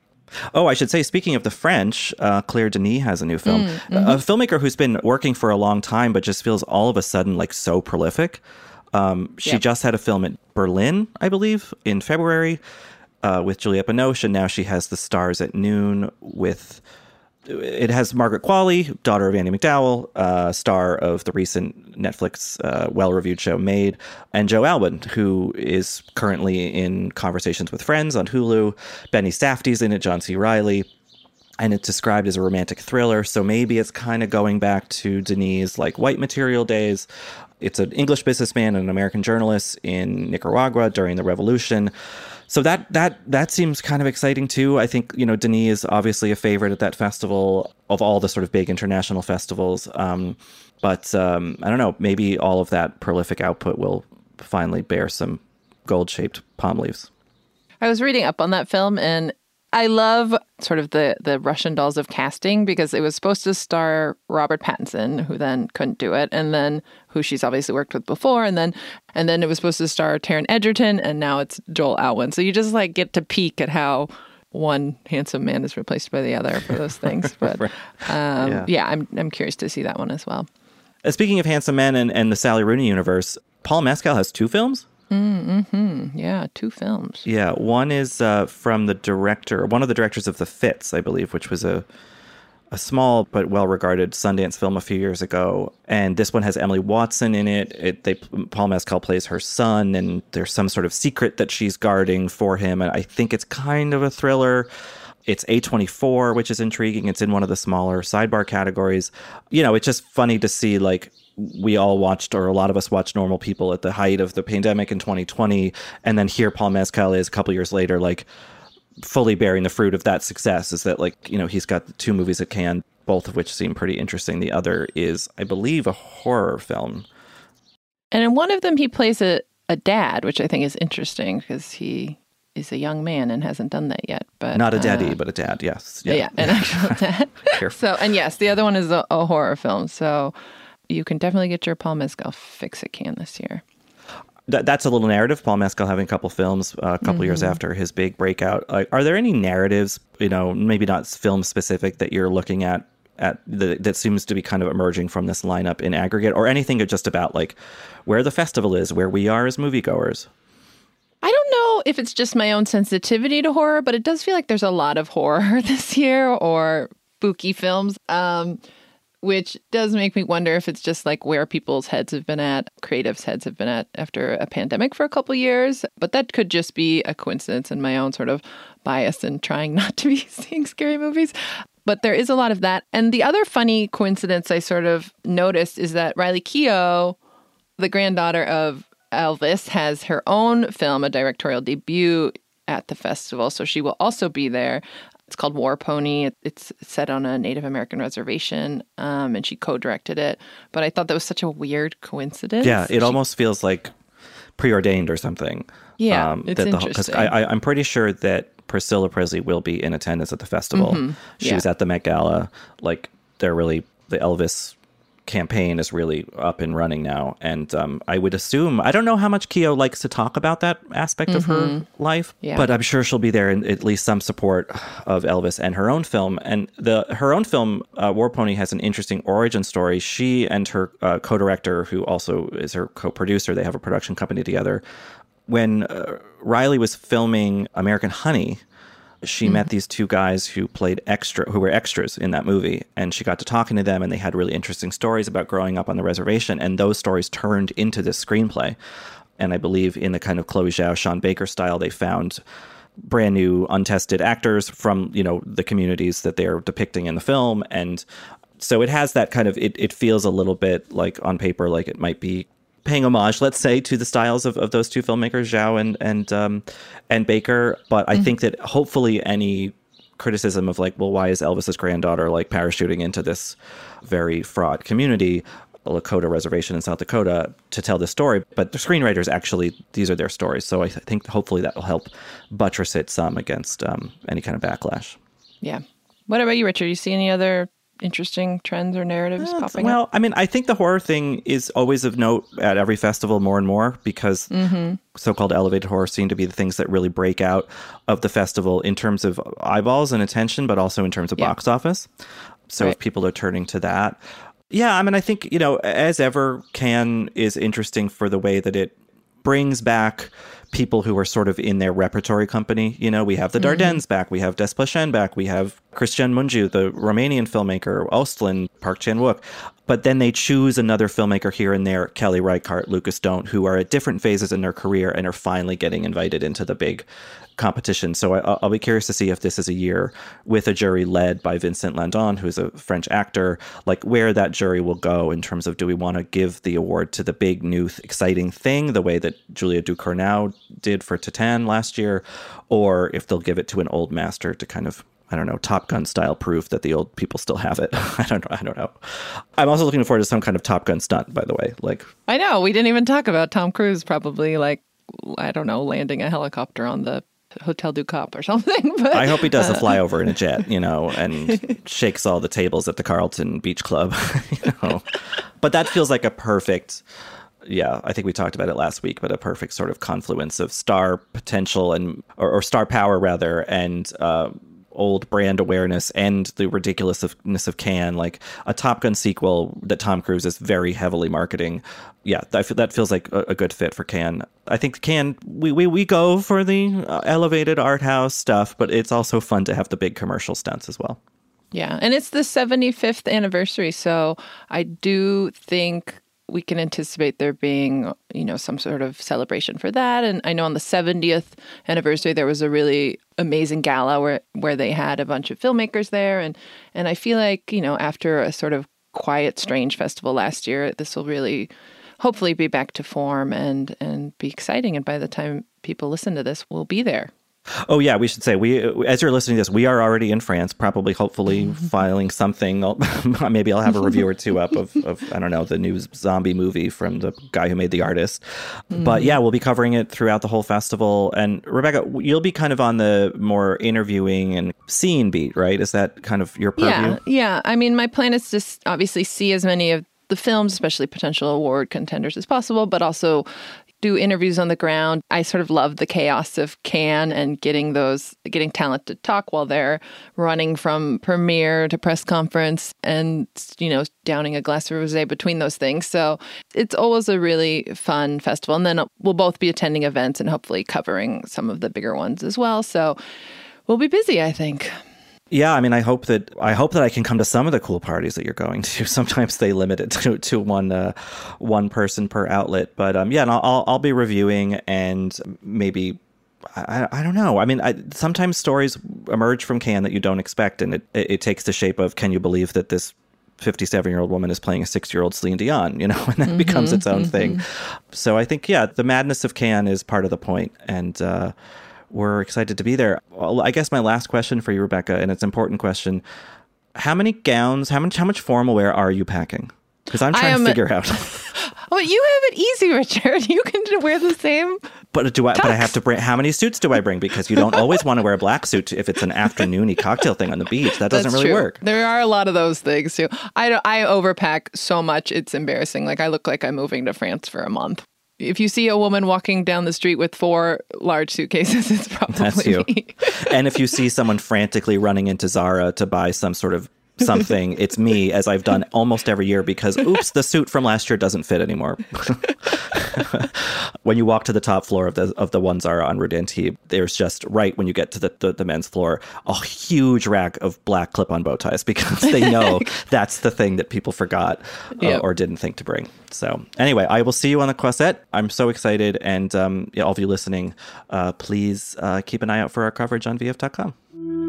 Oh, I should say, speaking of the French, uh, Claire Denis has a new film. Mm, mm-hmm. A filmmaker who's been working for a long time, but just feels all of a sudden like so prolific. Um, she yep. just had a film at Berlin, I believe, in February uh, with Juliette Binoche, and now she has The Stars at Noon with... It has Margaret Qualley, daughter of Andie MacDowell, uh, star of the recent Netflix uh, well-reviewed show Made, and Joe Alwyn, who is currently in Conversations with Friends on Hulu. Benny Safdie's in it, John C. Reilly, and it's described as a romantic thriller. So maybe it's kind of going back to Denis' like white material days. It's an English businessman and an American journalist in Nicaragua during the revolution. So that that that seems kind of exciting too. I think, you know, Denis is obviously a favorite at that festival of all the sort of big international festivals. Um, but um, I don't know, maybe all of that prolific output will finally bear some gold-shaped palm leaves. I was reading up on that film, and I love sort of the, the Russian dolls of casting because it was supposed to star Robert Pattinson, who then couldn't do it, and then who she's obviously worked with before, and then and then it was supposed to star Taron Egerton, and now it's Joel Alwyn. So you just like get to peek at how one handsome man is replaced by the other for those things. But right. um, yeah. yeah, I'm I'm curious to see that one as well. Uh, speaking of handsome men and, and the Sally Rooney universe, Paul Mescal has two films. Mm-hmm. Yeah, two films. Yeah, one is uh, from the director, one of the directors of The Fits, I believe, which was a a small but well-regarded Sundance film a few years ago. And this one has Emily Watson in it. It they Paul Mescal plays her son, and there's some sort of secret that she's guarding for him. And I think it's kind of a thriller. It's A twenty-four, which is intriguing. It's in one of the smaller sidebar categories. You know, it's just funny to see, like, we all watched, or a lot of us watched Normal People at the height of the pandemic in twenty twenty. And then here Paul Mescal is a couple years later, like, fully bearing the fruit of that success. Is that, like, you know, he's got two movies at Cannes, both of which seem pretty interesting. The other is, I believe, a horror film. And in one of them, he plays a, a dad, which I think is interesting because he is a young man and hasn't done that yet. But not a daddy, uh, but a dad, yes. Yeah, yeah an actual dad. So, and yes, the other one is a, a horror film. So you can definitely get your Paul Mescal fix at Cannes this year. That, that's a little narrative. Paul Mescal having a couple films uh, a couple mm-hmm. years after his big breakout. Like, are there any narratives, you know, maybe not film specific, that you're looking at at the, that seems to be kind of emerging from this lineup in aggregate, or anything just about like where the festival is, where we are as moviegoers? I don't know if it's just my own sensitivity to horror, but it does feel like there's a lot of horror this year, or spooky films. Um, Which does make me wonder if it's just like where people's heads have been at, creatives' heads have been at after a pandemic for a couple years. But that could just be a coincidence and my own sort of bias in trying not to be seeing scary movies. But there is a lot of that. And the other funny coincidence I sort of noticed is that Riley Keough, the granddaughter of Elvis, has her own film, a directorial debut at the festival. So she will also be there. It's called War Pony. It's set on a Native American reservation, um, and she co-directed it. But I thought that was such a weird coincidence. Yeah, it she, almost feels like preordained or something. Yeah, um, it's that interesting. Because I, I'm pretty sure that Priscilla Presley will be in attendance at the festival. Mm-hmm. She yeah. was at the Met Gala. Like, they're really, the Elvis campaign is really up and running now. And um, I would assume, I don't know how much Keough likes to talk about that aspect mm-hmm. of her life, yeah. but I'm sure she'll be there in at least some support of Elvis and her own film. And the her own film, uh, War Pony, has an interesting origin story. She and her uh, co-director, who also is her co-producer, they have a production company together. When uh, Riley was filming American Honey, she mm-hmm. met these two guys who played extra, who were extras in that movie. And she got to talking to them, and they had really interesting stories about growing up on the reservation. And those stories turned into this screenplay. And I believe in the kind of Chloe Zhao, Sean Baker style, they found brand new, untested actors from, you know, the communities that they're depicting in the film. And so it has that kind of, it, it feels a little bit like on paper, like it might be paying homage, let's say, to the styles of, of those two filmmakers, Zhao and and um, and Baker. But I mm-hmm. think that hopefully any criticism of like, well, why is Elvis's granddaughter like parachuting into this very fraught community, a Lakota reservation in South Dakota, to tell this story? But the screenwriters actually, these are their stories. So I th- think hopefully that will help buttress it some against um, any kind of backlash. Yeah. What about you, Richard? You see any other interesting trends or narratives uh, popping well, up? I mean, I think the horror thing is always of note at every festival more and more, because mm-hmm. so-called elevated horror seem to be the things that really break out of the festival in terms of eyeballs and attention, but also in terms of yeah. box office. So right. if people are turning to that. Yeah, I mean, I think, you know, as ever, Cannes is interesting for the way that it brings back people who are sort of in their repertory company. You know, we have the Dardennes mm-hmm. back, we have Desplechin back, we have Cristian Mungiu, the Romanian filmmaker, Ostland, Park Chan-wook. But then they choose another filmmaker here and there, Kelly Reichardt, Lucas Don't, who are at different phases in their career and are finally getting invited into the big competition. So I, I'll be curious to see if this is a year with a jury led by Vincent Landon, who's a French actor, like where that jury will go in terms of, do we want to give the award to the big, new, exciting thing, the way that Julia Ducournau did for Titane last year, or if they'll give it to an old master to kind of, I don't know, Top Gun style proof that the old people still have it. I don't know. I don't know. I'm also looking forward to some kind of Top Gun stunt, by the way. Like, I know, we didn't even talk about Tom Cruise probably, like, I don't know, landing a helicopter on the Hotel du Cap or something. But I hope he does uh, a flyover in a jet, you know, and shakes all the tables at the Carlton Beach Club, you know. But that feels like a perfect, yeah, I think we talked about it last week, but a perfect sort of confluence of star potential and, or, or star power rather, and uh, old brand awareness and the ridiculousness of Cannes, like a Top Gun sequel that Tom Cruise is very heavily marketing. Yeah, that, that feels like a, a good fit for Cannes. I think Cannes, we, we, we go for the uh, elevated art house stuff, but it's also fun to have the big commercial stunts as well. Yeah, and it's the seventy-fifth anniversary, so I do think we can anticipate there being, you know, some sort of celebration for that. And I know on the seventieth anniversary, there was a really amazing gala where, where they had a bunch of filmmakers there. And, and I feel like, you know, after a sort of quiet, strange festival last year, this will really hopefully be back to form and, and be exciting. And by the time people listen to this, we'll be there. Oh, yeah, we should say, we, as you're listening to this, we are already in France, probably, hopefully, filing something. Maybe I'll have a review or two up of, of, I don't know, the new zombie movie from the guy who made The Artist. Mm. But yeah, we'll be covering it throughout the whole festival. And Rebecca, you'll be kind of on the more interviewing and scene beat, right? Is that kind of your purview? Yeah, yeah. I mean, my plan is to obviously see as many of the films, especially potential award contenders, as possible, but also do interviews on the ground. I sort of love the chaos of Cannes and getting those, getting talent to talk while they're running from premiere to press conference and, you know, downing a glass of rosé between those things. So it's always a really fun festival. And then we'll both be attending events and hopefully covering some of the bigger ones as well. So we'll be busy, I think. Yeah, I mean, I hope that I hope that I can come to some of the cool parties that you're going to. Sometimes they limit it to to one uh, one person per outlet, but um, yeah, and I'll I'll be reviewing and maybe I I don't know. I mean, I, sometimes stories emerge from Cannes that you don't expect, and it it takes the shape of, can you believe that this fifty-seven-year-old woman is playing a six-year-old Celine Dion, you know, and that mm-hmm, becomes its own mm-hmm. thing. So I think, yeah, the madness of Cannes is part of the point, and uh, we're excited to be there. Well, I guess my last question for you, Rebecca, and it's an important question. How many gowns, how much how much formal wear are you packing? Because I'm trying to figure a- out. Well, you have it easy, Richard. You can wear the same. But do I? Tux. But I have to bring. How many suits do I bring? Because you don't always want to wear a black suit if it's an afternoony cocktail thing on the beach. That doesn't That's really true. work. There are a lot of those things too. I don't, I overpack so much. It's embarrassing. Like I look like I'm moving to France for a month. If you see a woman walking down the street with four large suitcases, it's probably That's you. me. And if you see someone frantically running into Zara to buy some sort of something, it's me, as I've done almost every year, because oops, the suit from last year doesn't fit anymore. When you walk to the top floor of the of the One Zara on Rue d'Antibes, there's just right when you get to the, the, the men's floor, a huge rack of black clip-on bow ties because they know that's the thing that people forgot uh, yep. or didn't think to bring. So anyway, I will see you on the Croisette. I'm so excited. And um, yeah, all of you listening, uh, please uh, keep an eye out for our coverage on V F dot com.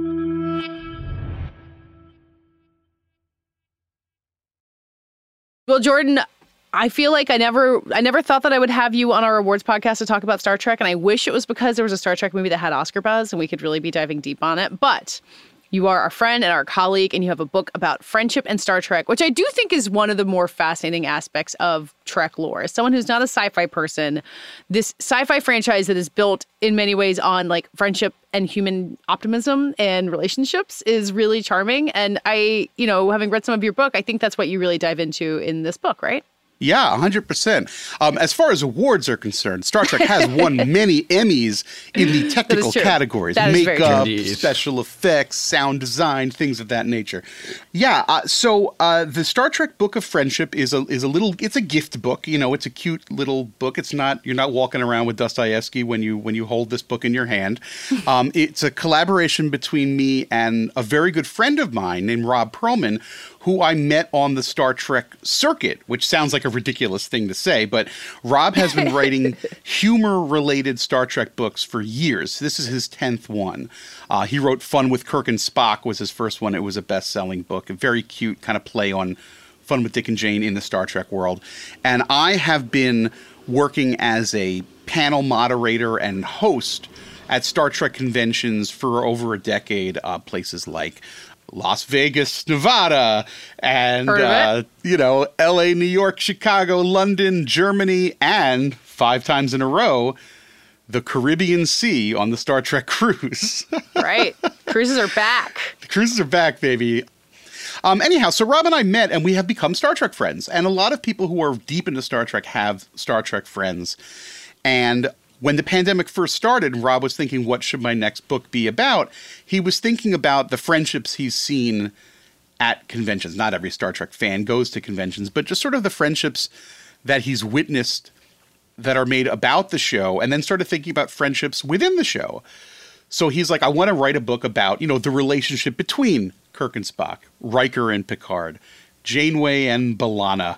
Well, Jordan, I feel like I never I never thought that I would have you on our awards podcast to talk about Star Trek. And I wish it was because there was a Star Trek movie that had Oscar buzz and we could really be diving deep on it. But you are our friend and our colleague, and you have a book about friendship and Star Trek, which I do think is one of the more fascinating aspects of Trek lore. As someone who's not a sci-fi person, this sci-fi franchise that is built in many ways on like friendship and human optimism and relationships is really charming. And I, you know, having read some of your book, I think that's what you really dive into in this book, right? Yeah, one hundred percent. Um, as far as awards are concerned, Star Trek has won many Emmys in the technical categories. Makeup, special effects, sound design, things of that nature. Yeah, uh, so uh, the Star Trek Book of Friendship is a is a little, it's a gift book. You know, it's a cute little book. It's not, you're not walking around with Dostoevsky when you when you hold this book in your hand. Um, it's a collaboration between me and a very good friend of mine named Rob Perlman, who I met on the Star Trek circuit, which sounds like a ridiculous thing to say, but Rob has been writing humor-related Star Trek books for years. This is his tenth one. Uh, he wrote Fun with Kirk and Spock was his first one. It was a best-selling book, a very cute kind of play on Fun with Dick and Jane in the Star Trek world. And I have been working as a panel moderator and host at Star Trek conventions for over a decade, uh, places like Las Vegas, Nevada, and, uh, you know, L A, New York, Chicago, London, Germany, and five times in a row, the Caribbean Sea on the Star Trek cruise. Right. Cruises are back. The cruises are back, baby. Um, anyhow, so Rob and I met, and we have become Star Trek friends. And a lot of people who are deep into Star Trek have Star Trek friends. And when the pandemic first started, Rob was thinking, what should my next book be about? He was thinking about the friendships he's seen at conventions. Not every Star Trek fan goes to conventions, but just sort of the friendships that he's witnessed that are made about the show, and then started thinking about friendships within the show. So he's like, I want to write a book about, you know, the relationship between Kirk and Spock, Riker and Picard, Janeway and B'Elanna,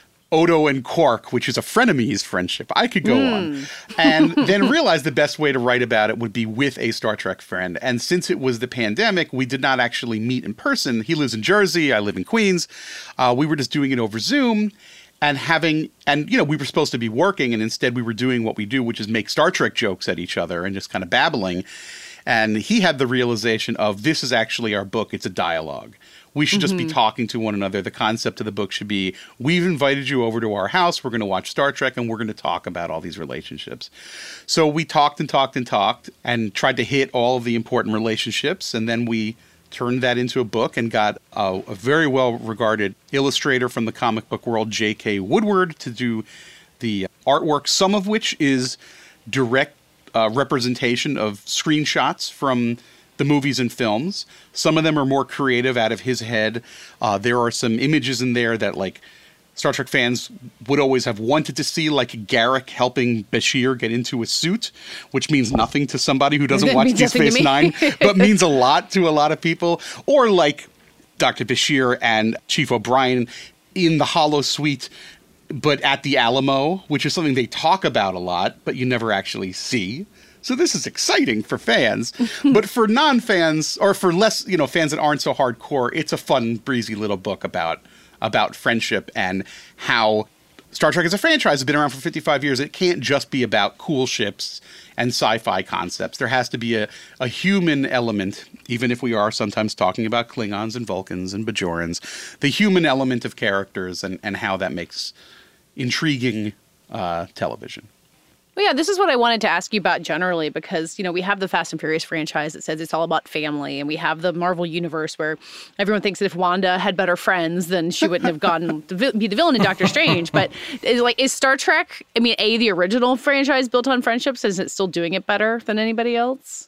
Odo and Quark, which is a frenemies friendship. I could go mm. on. And then realized the best way to write about it would be with a Star Trek friend. And since it was the pandemic, we did not actually meet in person. He lives in Jersey. I live in Queens. Uh, we were just doing it over Zoom and having, and, you know, we were supposed to be working, and instead we were doing what we do, which is make Star Trek jokes at each other and just kind of babbling. And he had the realization of, this is actually our book. It's a dialogue. We should just mm-hmm. be talking to one another. The concept of the book should be, we've invited you over to our house. We're going to watch Star Trek, and we're going to talk about all these relationships. So we talked and talked and talked and tried to hit all of the important relationships. And then we turned that into a book and got a, a very well-regarded illustrator from the comic book world, J K Woodward, to do the artwork, some of which is direct uh, representation of screenshots from the movies and films. Some of them are more creative out of his head. Uh, there are some images in there that, like, Star Trek fans would always have wanted to see, like Garak helping Bashir get into a suit, which means nothing to somebody who doesn't watch Deep Space Nine, but means a lot to a lot of people. Or like Doctor Bashir and Chief O'Brien in the holosuite, but at the Alamo, which is something they talk about a lot, but you never actually see. So this is exciting for fans, but for non-fans, or for less, you know, fans that aren't so hardcore, it's a fun, breezy little book about about friendship and how Star Trek as a franchise has been around for fifty-five years. It can't just be about cool ships and sci-fi concepts. There has to be a, a human element, even if we are sometimes talking about Klingons and Vulcans and Bajorans, the human element of characters and, and how that makes intriguing uh, television. Well, yeah, this is what I wanted to ask you about generally, because, you know, we have the Fast and Furious franchise that says it's all about family, and we have the Marvel universe where everyone thinks that if Wanda had better friends, then she wouldn't have gone to be the villain in Doctor Strange. But is, like, is Star Trek, I mean, A, the original franchise built on friendships, is it still doing it better than anybody else?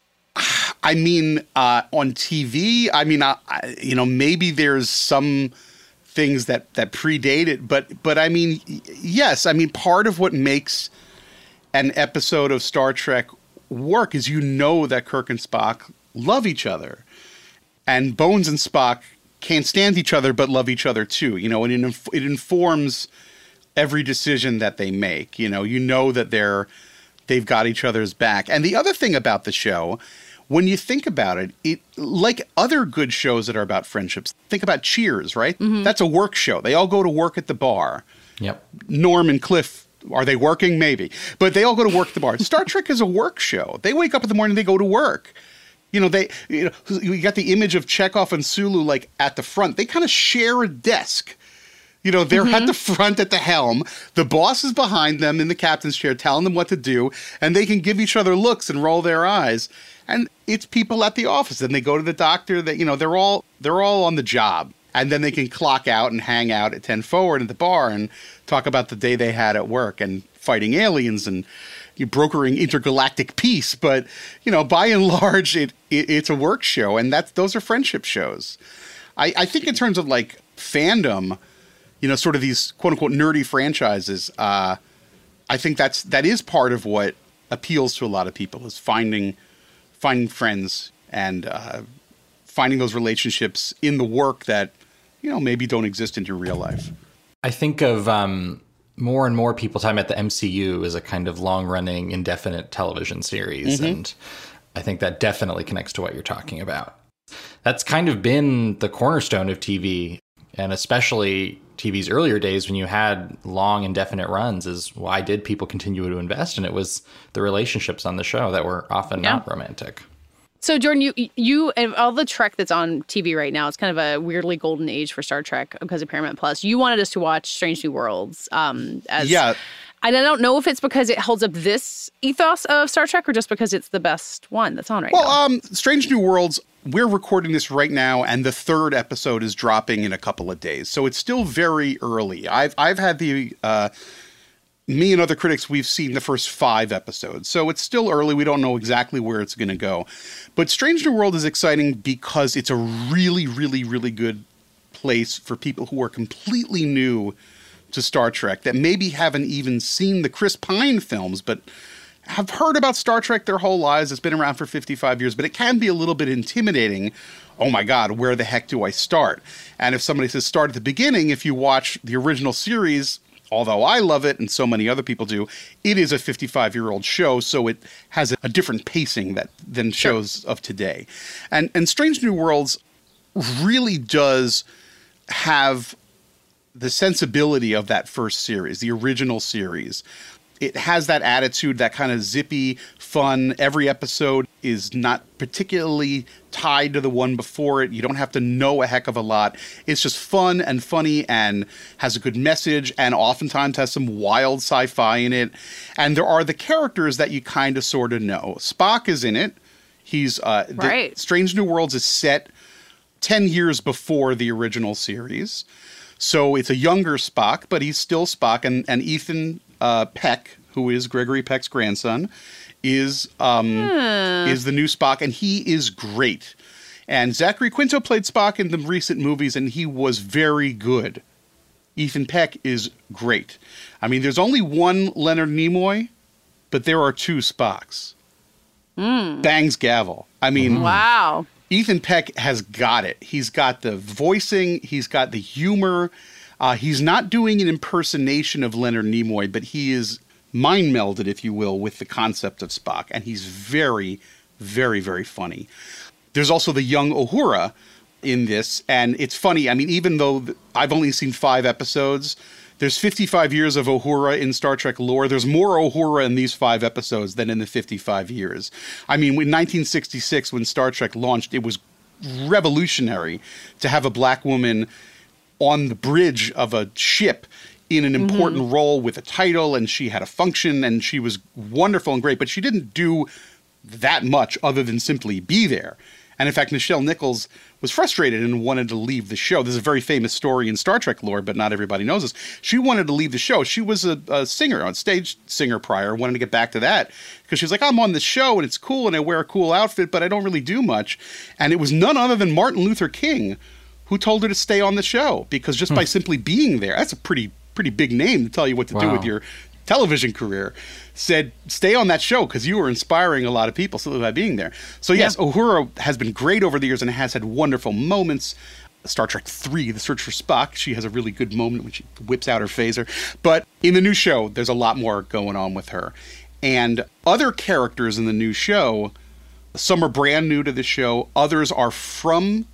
I mean, uh, on T V, I mean, I, I, you know, maybe there's some things that that predate it. But but I mean, yes, I mean part of what makes an episode of Star Trek work is you know that Kirk and Spock love each other, and Bones and Spock can't stand each other but love each other too. You know, and it, inf- it informs every decision that they make. You know, you know that they're they've got each other's back. And the other thing about the show, when you think about it, it like other good shows that are about friendships, think about Cheers, right? Mm-hmm. That's a work show. They all go to work at the bar. Yep. Norm and Cliff, are they working? Maybe. But they all go to work at the bar. Star Trek is a work show. They wake up in the morning, they go to work. You know, they, you know, you got the image of Chekhov and Sulu like at the front. They kind of share a desk. You know, they're mm-hmm. at the front at the helm. The boss is behind them in the captain's chair telling them what to do, and they can give each other looks and roll their eyes. And it's people at the office. And they go to the doctor. That you know, they're all they're all on the job. And then they can clock out and hang out at ten forward at the bar and talk about the day they had at work and fighting aliens and brokering intergalactic peace. But, you know, by and large, it, it it's a work show. And that's those are friendship shows. I, I think in terms of like fandom, you know, sort of these quote unquote nerdy franchises, uh, I think that's that is part of what appeals to a lot of people is finding finding friends and uh, finding those relationships in the work that, you know, maybe don't exist in your real life. I think of um, more and more people talking about the M C U as a kind of long-running, indefinite television series. Mm-hmm. And I think that definitely connects to what you're talking about. That's kind of been the cornerstone of T V, and especially T V's earlier days when you had long, indefinite runs, is why did people continue to invest? And it was the relationships on the show that were often yeah. not romantic. So, Jordan, you, you, and all the Trek that's on T V right now, it's kind of a weirdly golden age for Star Trek because of Paramount Plus. You wanted us to watch Strange New Worlds. Um, as, yeah. And I don't know if it's because it holds up this ethos of Star Trek or just because it's the best one that's on right well, now. Well, um, Strange New Worlds, we're recording this right now, and the third episode is dropping in a couple of days. So it's still very early. I've I've had the... Uh, Me and other critics, we've seen the first five episodes. So it's still early. We don't know exactly where it's going to go. But Strange New World is exciting because it's a really, really, really good place for people who are completely new to Star Trek that maybe haven't even seen the Chris Pine films, but have heard about Star Trek their whole lives. It's been around for fifty-five years, but it can be a little bit intimidating. Oh my God, where the heck do I start? And if somebody says start at the beginning, if you watch the original series, although I love it and so many other people do, it is a fifty-five-year-old show, so it has a, a different pacing that than shows sure. of today. And and Strange New Worlds really does have the sensibility of that first series, the original series. It has that attitude, that kind of zippy, fun. Every episode is not particularly tied to the one before it. You don't have to know a heck of a lot. It's just fun and funny and has a good message and oftentimes has some wild sci-fi in it. And there are the characters that you kind of sort of know. Spock is in it. He's uh, right. Strange New Worlds is set ten years before the original series. So it's a younger Spock, but he's still Spock. And, and Ethan uh, Peck, who is Gregory Peck's grandson, is um, hmm. is the new Spock, and he is great. And Zachary Quinto played Spock in the recent movies, and he was very good. Ethan Peck is great. I mean, there's only one Leonard Nimoy, but there are two Spocks. Mm. Bangs gavel. I mean, wow. Ethan Peck has got it. He's got the voicing. He's got the humor. Uh, he's not doing an impersonation of Leonard Nimoy, but he is mind melded, if you will, with the concept of Spock. And he's very, very, very funny. There's also the young Uhura in this. And it's funny. I mean, even though I've only seen five episodes, there's fifty-five years of Uhura in Star Trek lore. There's more Uhura in these five episodes than in the fifty-five years. I mean, in nineteen sixty-six, when Star Trek launched, it was revolutionary to have a black woman on the bridge of a ship in an important mm-hmm. role with a title, and she had a function, and she was wonderful and great, but she didn't do that much other than simply be there. And in fact, Nichelle Nichols was frustrated and wanted to leave the show. There's a very famous story in Star Trek lore, but not everybody knows this. She wanted to leave the show. She was a, a singer, a stage singer prior, wanted to get back to that because she was like, I'm on this show and it's cool and I wear a cool outfit, but I don't really do much. And it was none other than Martin Luther King who told her to stay on the show because just hmm. by simply being there, that's a pretty pretty big name to tell you what to wow. do with your television career, said stay on that show because you were inspiring a lot of people simply by being there. So yes, yeah. Uhura has been great over the years and has had wonderful moments. Star Trek three, The Search for Spock, she has a really good moment when she whips out her phaser. But in the new show, there's a lot more going on with her. And other characters in the new show, some are brand new to the show, others are from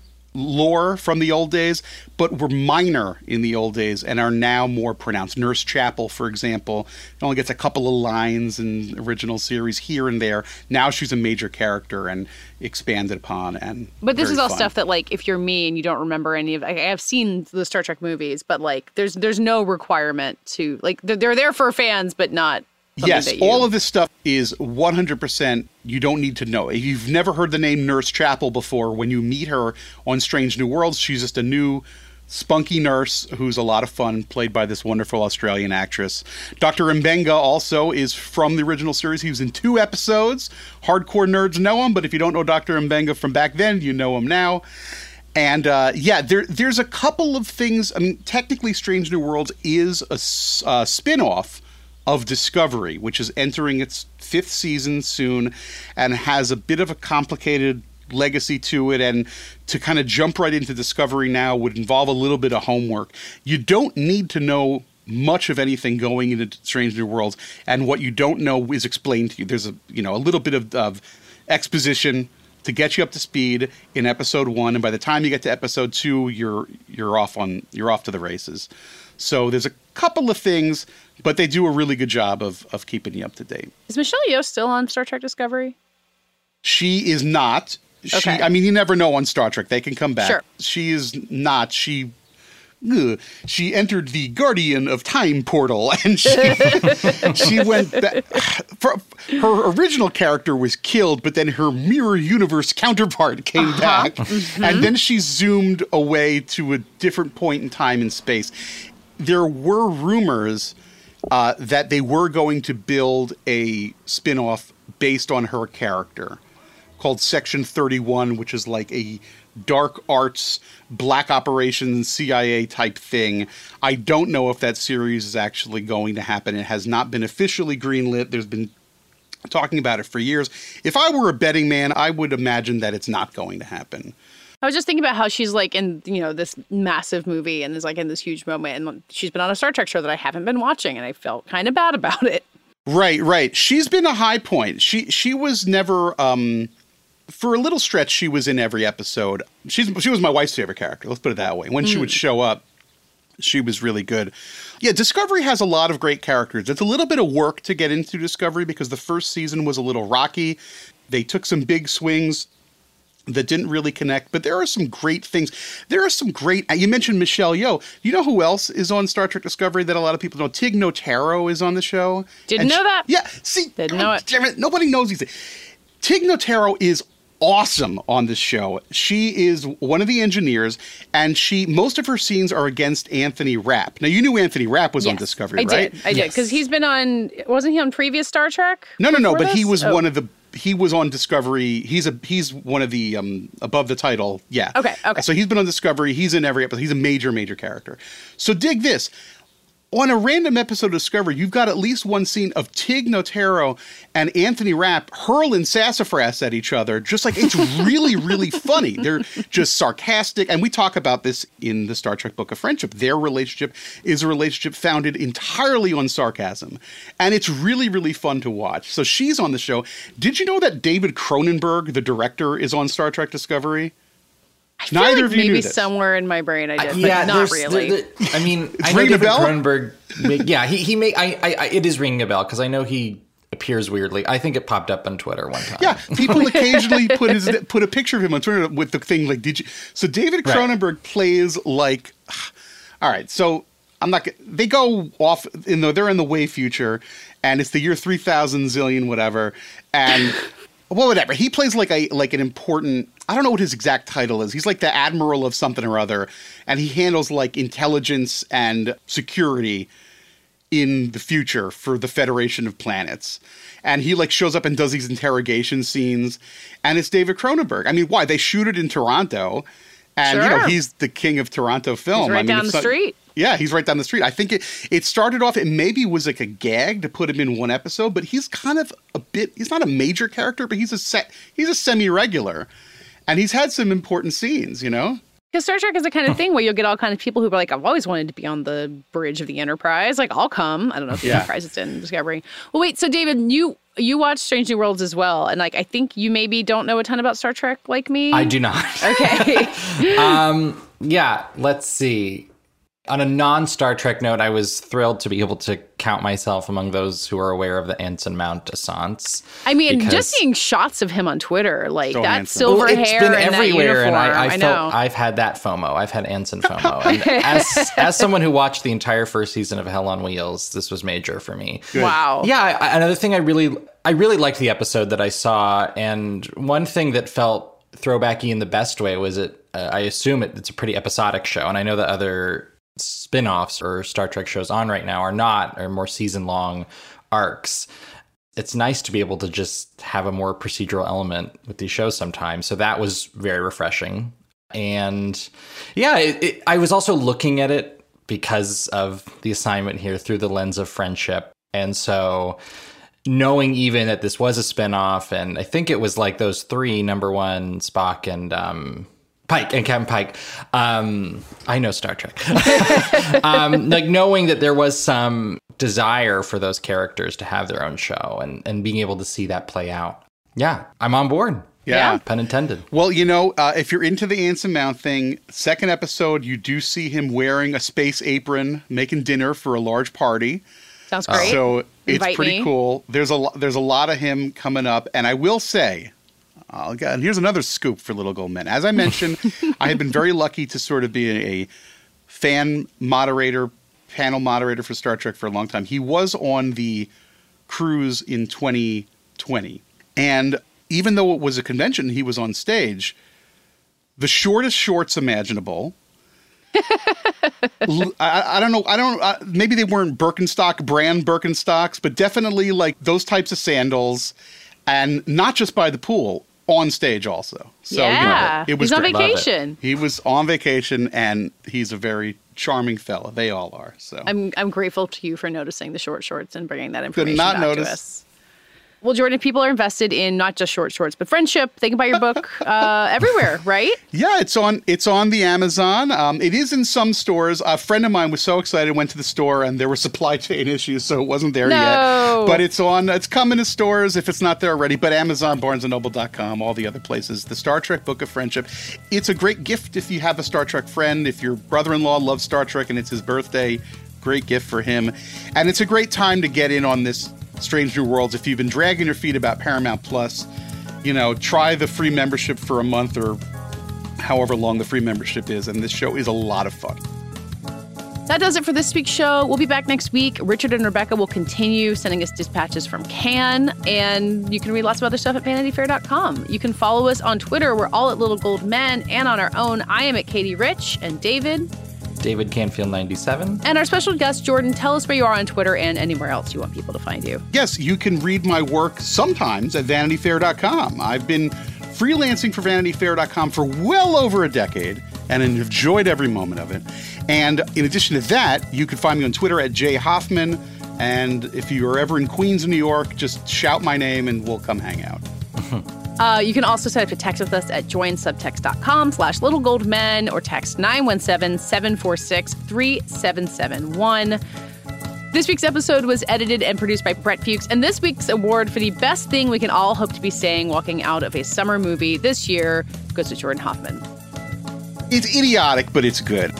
lore from the old days, but were minor in the old days and are now more pronounced. Nurse Chapel, for example, only gets a couple of lines in the original series here and there. Now she's a major character and expanded upon. And but this is all fun. stuff that, like, if you're me and you don't remember any of, I have seen the Star Trek movies, but like, there's there's no requirement to, like, they're, they're there for fans, but not. Yes, all of this stuff is one hundred percent you don't need to know. If you've never heard the name Nurse Chapel before, when you meet her on Strange New Worlds, she's just a new spunky nurse who's a lot of fun, played by this wonderful Australian actress. Doctor Mbenga also is from the original series. He was in two episodes. Hardcore nerds know him, but if you don't know Doctor Mbenga from back then, you know him now. And uh, yeah, there, there's a couple of things. I mean, technically Strange New Worlds is a uh, spin-off of Discovery, which is entering its fifth season soon and has a bit of a complicated legacy to it. And to kind of jump right into Discovery now would involve a little bit of homework. You don't need to know much of anything going into Strange New Worlds, and what you don't know is explained to you. There's a you know a little bit of, of exposition to get you up to speed in episode one, and by the time you get to episode two, you're you're off on you're off to the races. So there's a couple of things, but they do a really good job of of keeping you up to date. Is Michelle Yeoh still on Star Trek Discovery? She is not. She, okay. I mean, you never know on Star Trek. They can come back. Sure. She is not. She ugh, she entered the Guardian of Time portal, and she she went back. For, her original character was killed, but then her mirror universe counterpart came uh-huh. back, mm-hmm. and then she zoomed away to a different point in time and space. There were rumors uh, that they were going to build a spin-off based on her character called Section thirty-one, which is like a dark arts, black operations, C I A type thing. I don't know if that series is actually going to happen. It has not been officially greenlit. There's been talking about it for years. If I were a betting man, I would imagine that it's not going to happen. I was just thinking about how she's like in, you know, this massive movie and is like in this huge moment. And she's been on a Star Trek show that I haven't been watching, and I felt kind of bad about it. Right, right. She's been a high point. She she was never, um, for a little stretch, she was in every episode. She's She was my wife's favorite character. Let's put it that way. When mm. she would show up, she was really good. Yeah, Discovery has a lot of great characters. It's a little bit of work to get into Discovery because the first season was a little rocky. They took some big swings that didn't really connect, but there are some great things. There are some great, you mentioned Michelle Yeoh. You know who else is on Star Trek Discovery that a lot of people know? Tig Notaro is on the show. Didn't know she, that. Yeah, see. Didn't know it. Damn it. Nobody knows these things. Tig Notaro is awesome on this show. She is one of the engineers, and she most of her scenes are against Anthony Rapp. Now, you knew Anthony Rapp was yes, on Discovery, I right? did. I did, because he's been on, wasn't he on previous Star Trek? No, no, no, but this? he was oh. one of the He was on Discovery. He's a he's one of the um, above the title. Yeah. Okay. Okay. So he's been on Discovery. He's in every episode. He's a major, major character. So dig this. On a random episode of Discovery, you've got at least one scene of Tig Notaro and Anthony Rapp hurling sassafras at each other. Just like, it's really, really funny. They're just sarcastic. And we talk about this in the Star Trek Book of Friendship. Their relationship is a relationship founded entirely on sarcasm. And it's really, really fun to watch. So she's on the show. Did you know that David Cronenberg, the director, is on Star Trek Discovery? I feel Neither like of you maybe knew this. somewhere in my brain I did, Uh, but yeah, not there's- really. the- the- I mean, I know ringing a David bell? Cronenberg. make- Yeah, he he make. I, I, I it is ringing a bell because I know he appears weirdly. I think it popped up on Twitter one time. Yeah, people occasionally put his put a picture of him on Twitter with the thing like, did you? So David Right. Cronenberg plays like, all right. So I'm not. g- They go off in the. They're in the way future, and it's the year three thousand zillion whatever, and well, whatever. He plays like a like an important. I don't know what his exact title is. He's like the admiral of something or other, and he handles like intelligence and security in the future for the Federation of Planets. And he like shows up and does these interrogation scenes, and it's David Cronenberg. I mean, why? They shoot it in Toronto, And, sure. you know, he's the king of Toronto film. He's right I mean, down the not, street. Yeah, he's right down the street. I think it, it started off, it maybe was like a gag to put him in one episode, but he's kind of a bit, he's not a major character, but he's a set, he's a semi-regular. And he's had some important scenes, you know? Because Star Trek is the kind of thing where you'll get all kinds of people who are like, I've always wanted to be on the bridge of the Enterprise. Like, I'll come. I don't know if the Yeah. Enterprise is in Discovery. Well, wait, so David, you you watch Strange New Worlds as well. And like, I think you maybe don't know a ton about Star Trek like me. I do not. Okay. um, yeah, let's see. On a non-Star Trek note, I was thrilled to be able to count myself among those who are aware of the Anson Mount assance. I mean, because- just seeing shots of him on Twitter, like So that handsome. silver Well, it's hair been and everywhere, that uniform. and I, I, I felt know. I've had that FOMO. I've had Anson FOMO. And as as someone who watched the entire first season of Hell on Wheels, this was major for me. Wow. Yeah, I, another thing I really I really liked the episode that I saw, and one thing that felt throwbacky in the best way was it. Uh, I assume it, it's a pretty episodic show, and I know that other spin-offs or Star Trek shows on right now are not, are more season-long arcs. It's nice to be able to just have a more procedural element with these shows sometimes. So that was very refreshing. And yeah, it, it, I was also looking at it because of the assignment here through the lens of friendship. And so knowing even that this was a spinoff, and I think it was like those three, number one, Spock and um, Pike and Captain Pike. Um, I know Star Trek. um, like knowing that there was some desire for those characters to have their own show and, and being able to see that play out. Yeah, I'm on board. Yeah. Pun intended. Well, you know, uh, if you're into the Anson Mount thing, second episode, you do see him wearing a space apron, making dinner for a large party. Sounds great. So it's Invite pretty me. cool. There's a lo- there's a lot of him coming up, and I will say, I'll get, and here's another scoop for Little Gold Men. As I mentioned, I have been very lucky to sort of be a, a fan moderator, panel moderator for Star Trek for a long time. He was on the cruise in twenty twenty, and even though it was a convention, he was on stage. The shortest shorts imaginable. I, I don't know. I don't. Uh, maybe they weren't Birkenstock brand Birkenstocks, but definitely like those types of sandals, and not just by the pool, on stage also. So Yeah. you know, it was He's on great. vacation. He was on vacation, and he's a very charming fella. They all are. So I'm I'm grateful to you for noticing the short shorts and bringing that information not back notice. to us. Well, Jordan, if people are invested in not just short shorts, but friendship, they can buy your book uh, everywhere, right? yeah, it's on it's on the Amazon. Um, it is in some stores. A friend of mine was so excited, went to the store, and there were supply chain issues, so it wasn't there No. yet. But it's on. It's coming to stores if it's not there already. But Amazon, Barnes and Noble dot com, all the other places. The Star Trek Book of Friendship. It's a great gift if you have a Star Trek friend. If your brother-in-law loves Star Trek and it's his birthday, great gift for him. And it's a great time to get in on this Strange New Worlds. If you've been dragging your feet about Paramount Plus, you know, try the free membership for a month or however long the free membership is. And this show is a lot of fun. That does it for this week's show. We'll be back next week. Richard and Rebecca will continue sending us dispatches from Cannes, and you can read lots of other stuff at vanity fair dot com. You can follow us on Twitter. We're all at Little Gold Men, and on our own, I am at Katie Rich, and David. David Canfield ninety-seven. And our special guest, Jordan, tell us where you are on Twitter and anywhere else you want people to find you. Yes, you can read my work sometimes at vanity fair dot com. I've been freelancing for vanity fair dot com for well over a decade and enjoyed every moment of it. And in addition to that, you can find me on Twitter at Jay Hoffman. And if you are ever in Queens, New York, just shout my name and we'll come hang out. Uh, you can also set up a text with us at join subtext dot com slash little gold men or text nine one seven, seven four six, three seven seven one. This week's episode was edited and produced by Brett Fuchs, and this week's award for the best thing we can all hope to be saying walking out of a summer movie this year goes to Jordan Hoffman. It's idiotic, but it's good.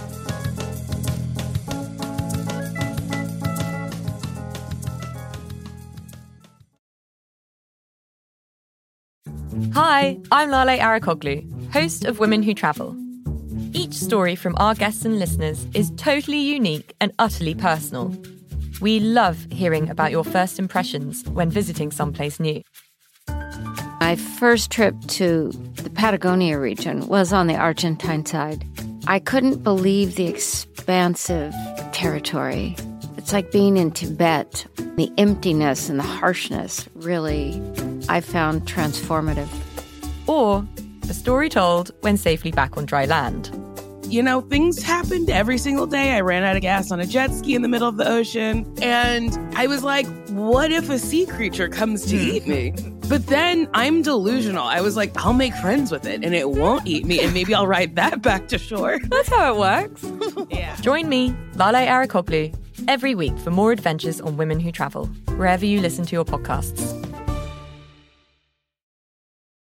Hi, I'm Lale Arikoglu, host of Women Who Travel. Each story from our guests and listeners is totally unique and utterly personal. We love hearing about your first impressions when visiting someplace new. My first trip to the Patagonia region was on the Argentine side. I couldn't believe the expansive territory. It's like being in Tibet. The emptiness and the harshness really, I found transformative. Or A story told when safely back on dry land. You know, things happened every single day. I ran out of gas on a jet ski in the middle of the ocean. And I was like, what if a sea creature comes to eat me? But then I'm delusional. I was like, I'll make friends with it and it won't eat me. And maybe I'll ride that back to shore. That's how it works. Yeah. Join me, Lale Arikoglu, every week for more adventures on Women Who Travel, wherever you listen to your podcasts.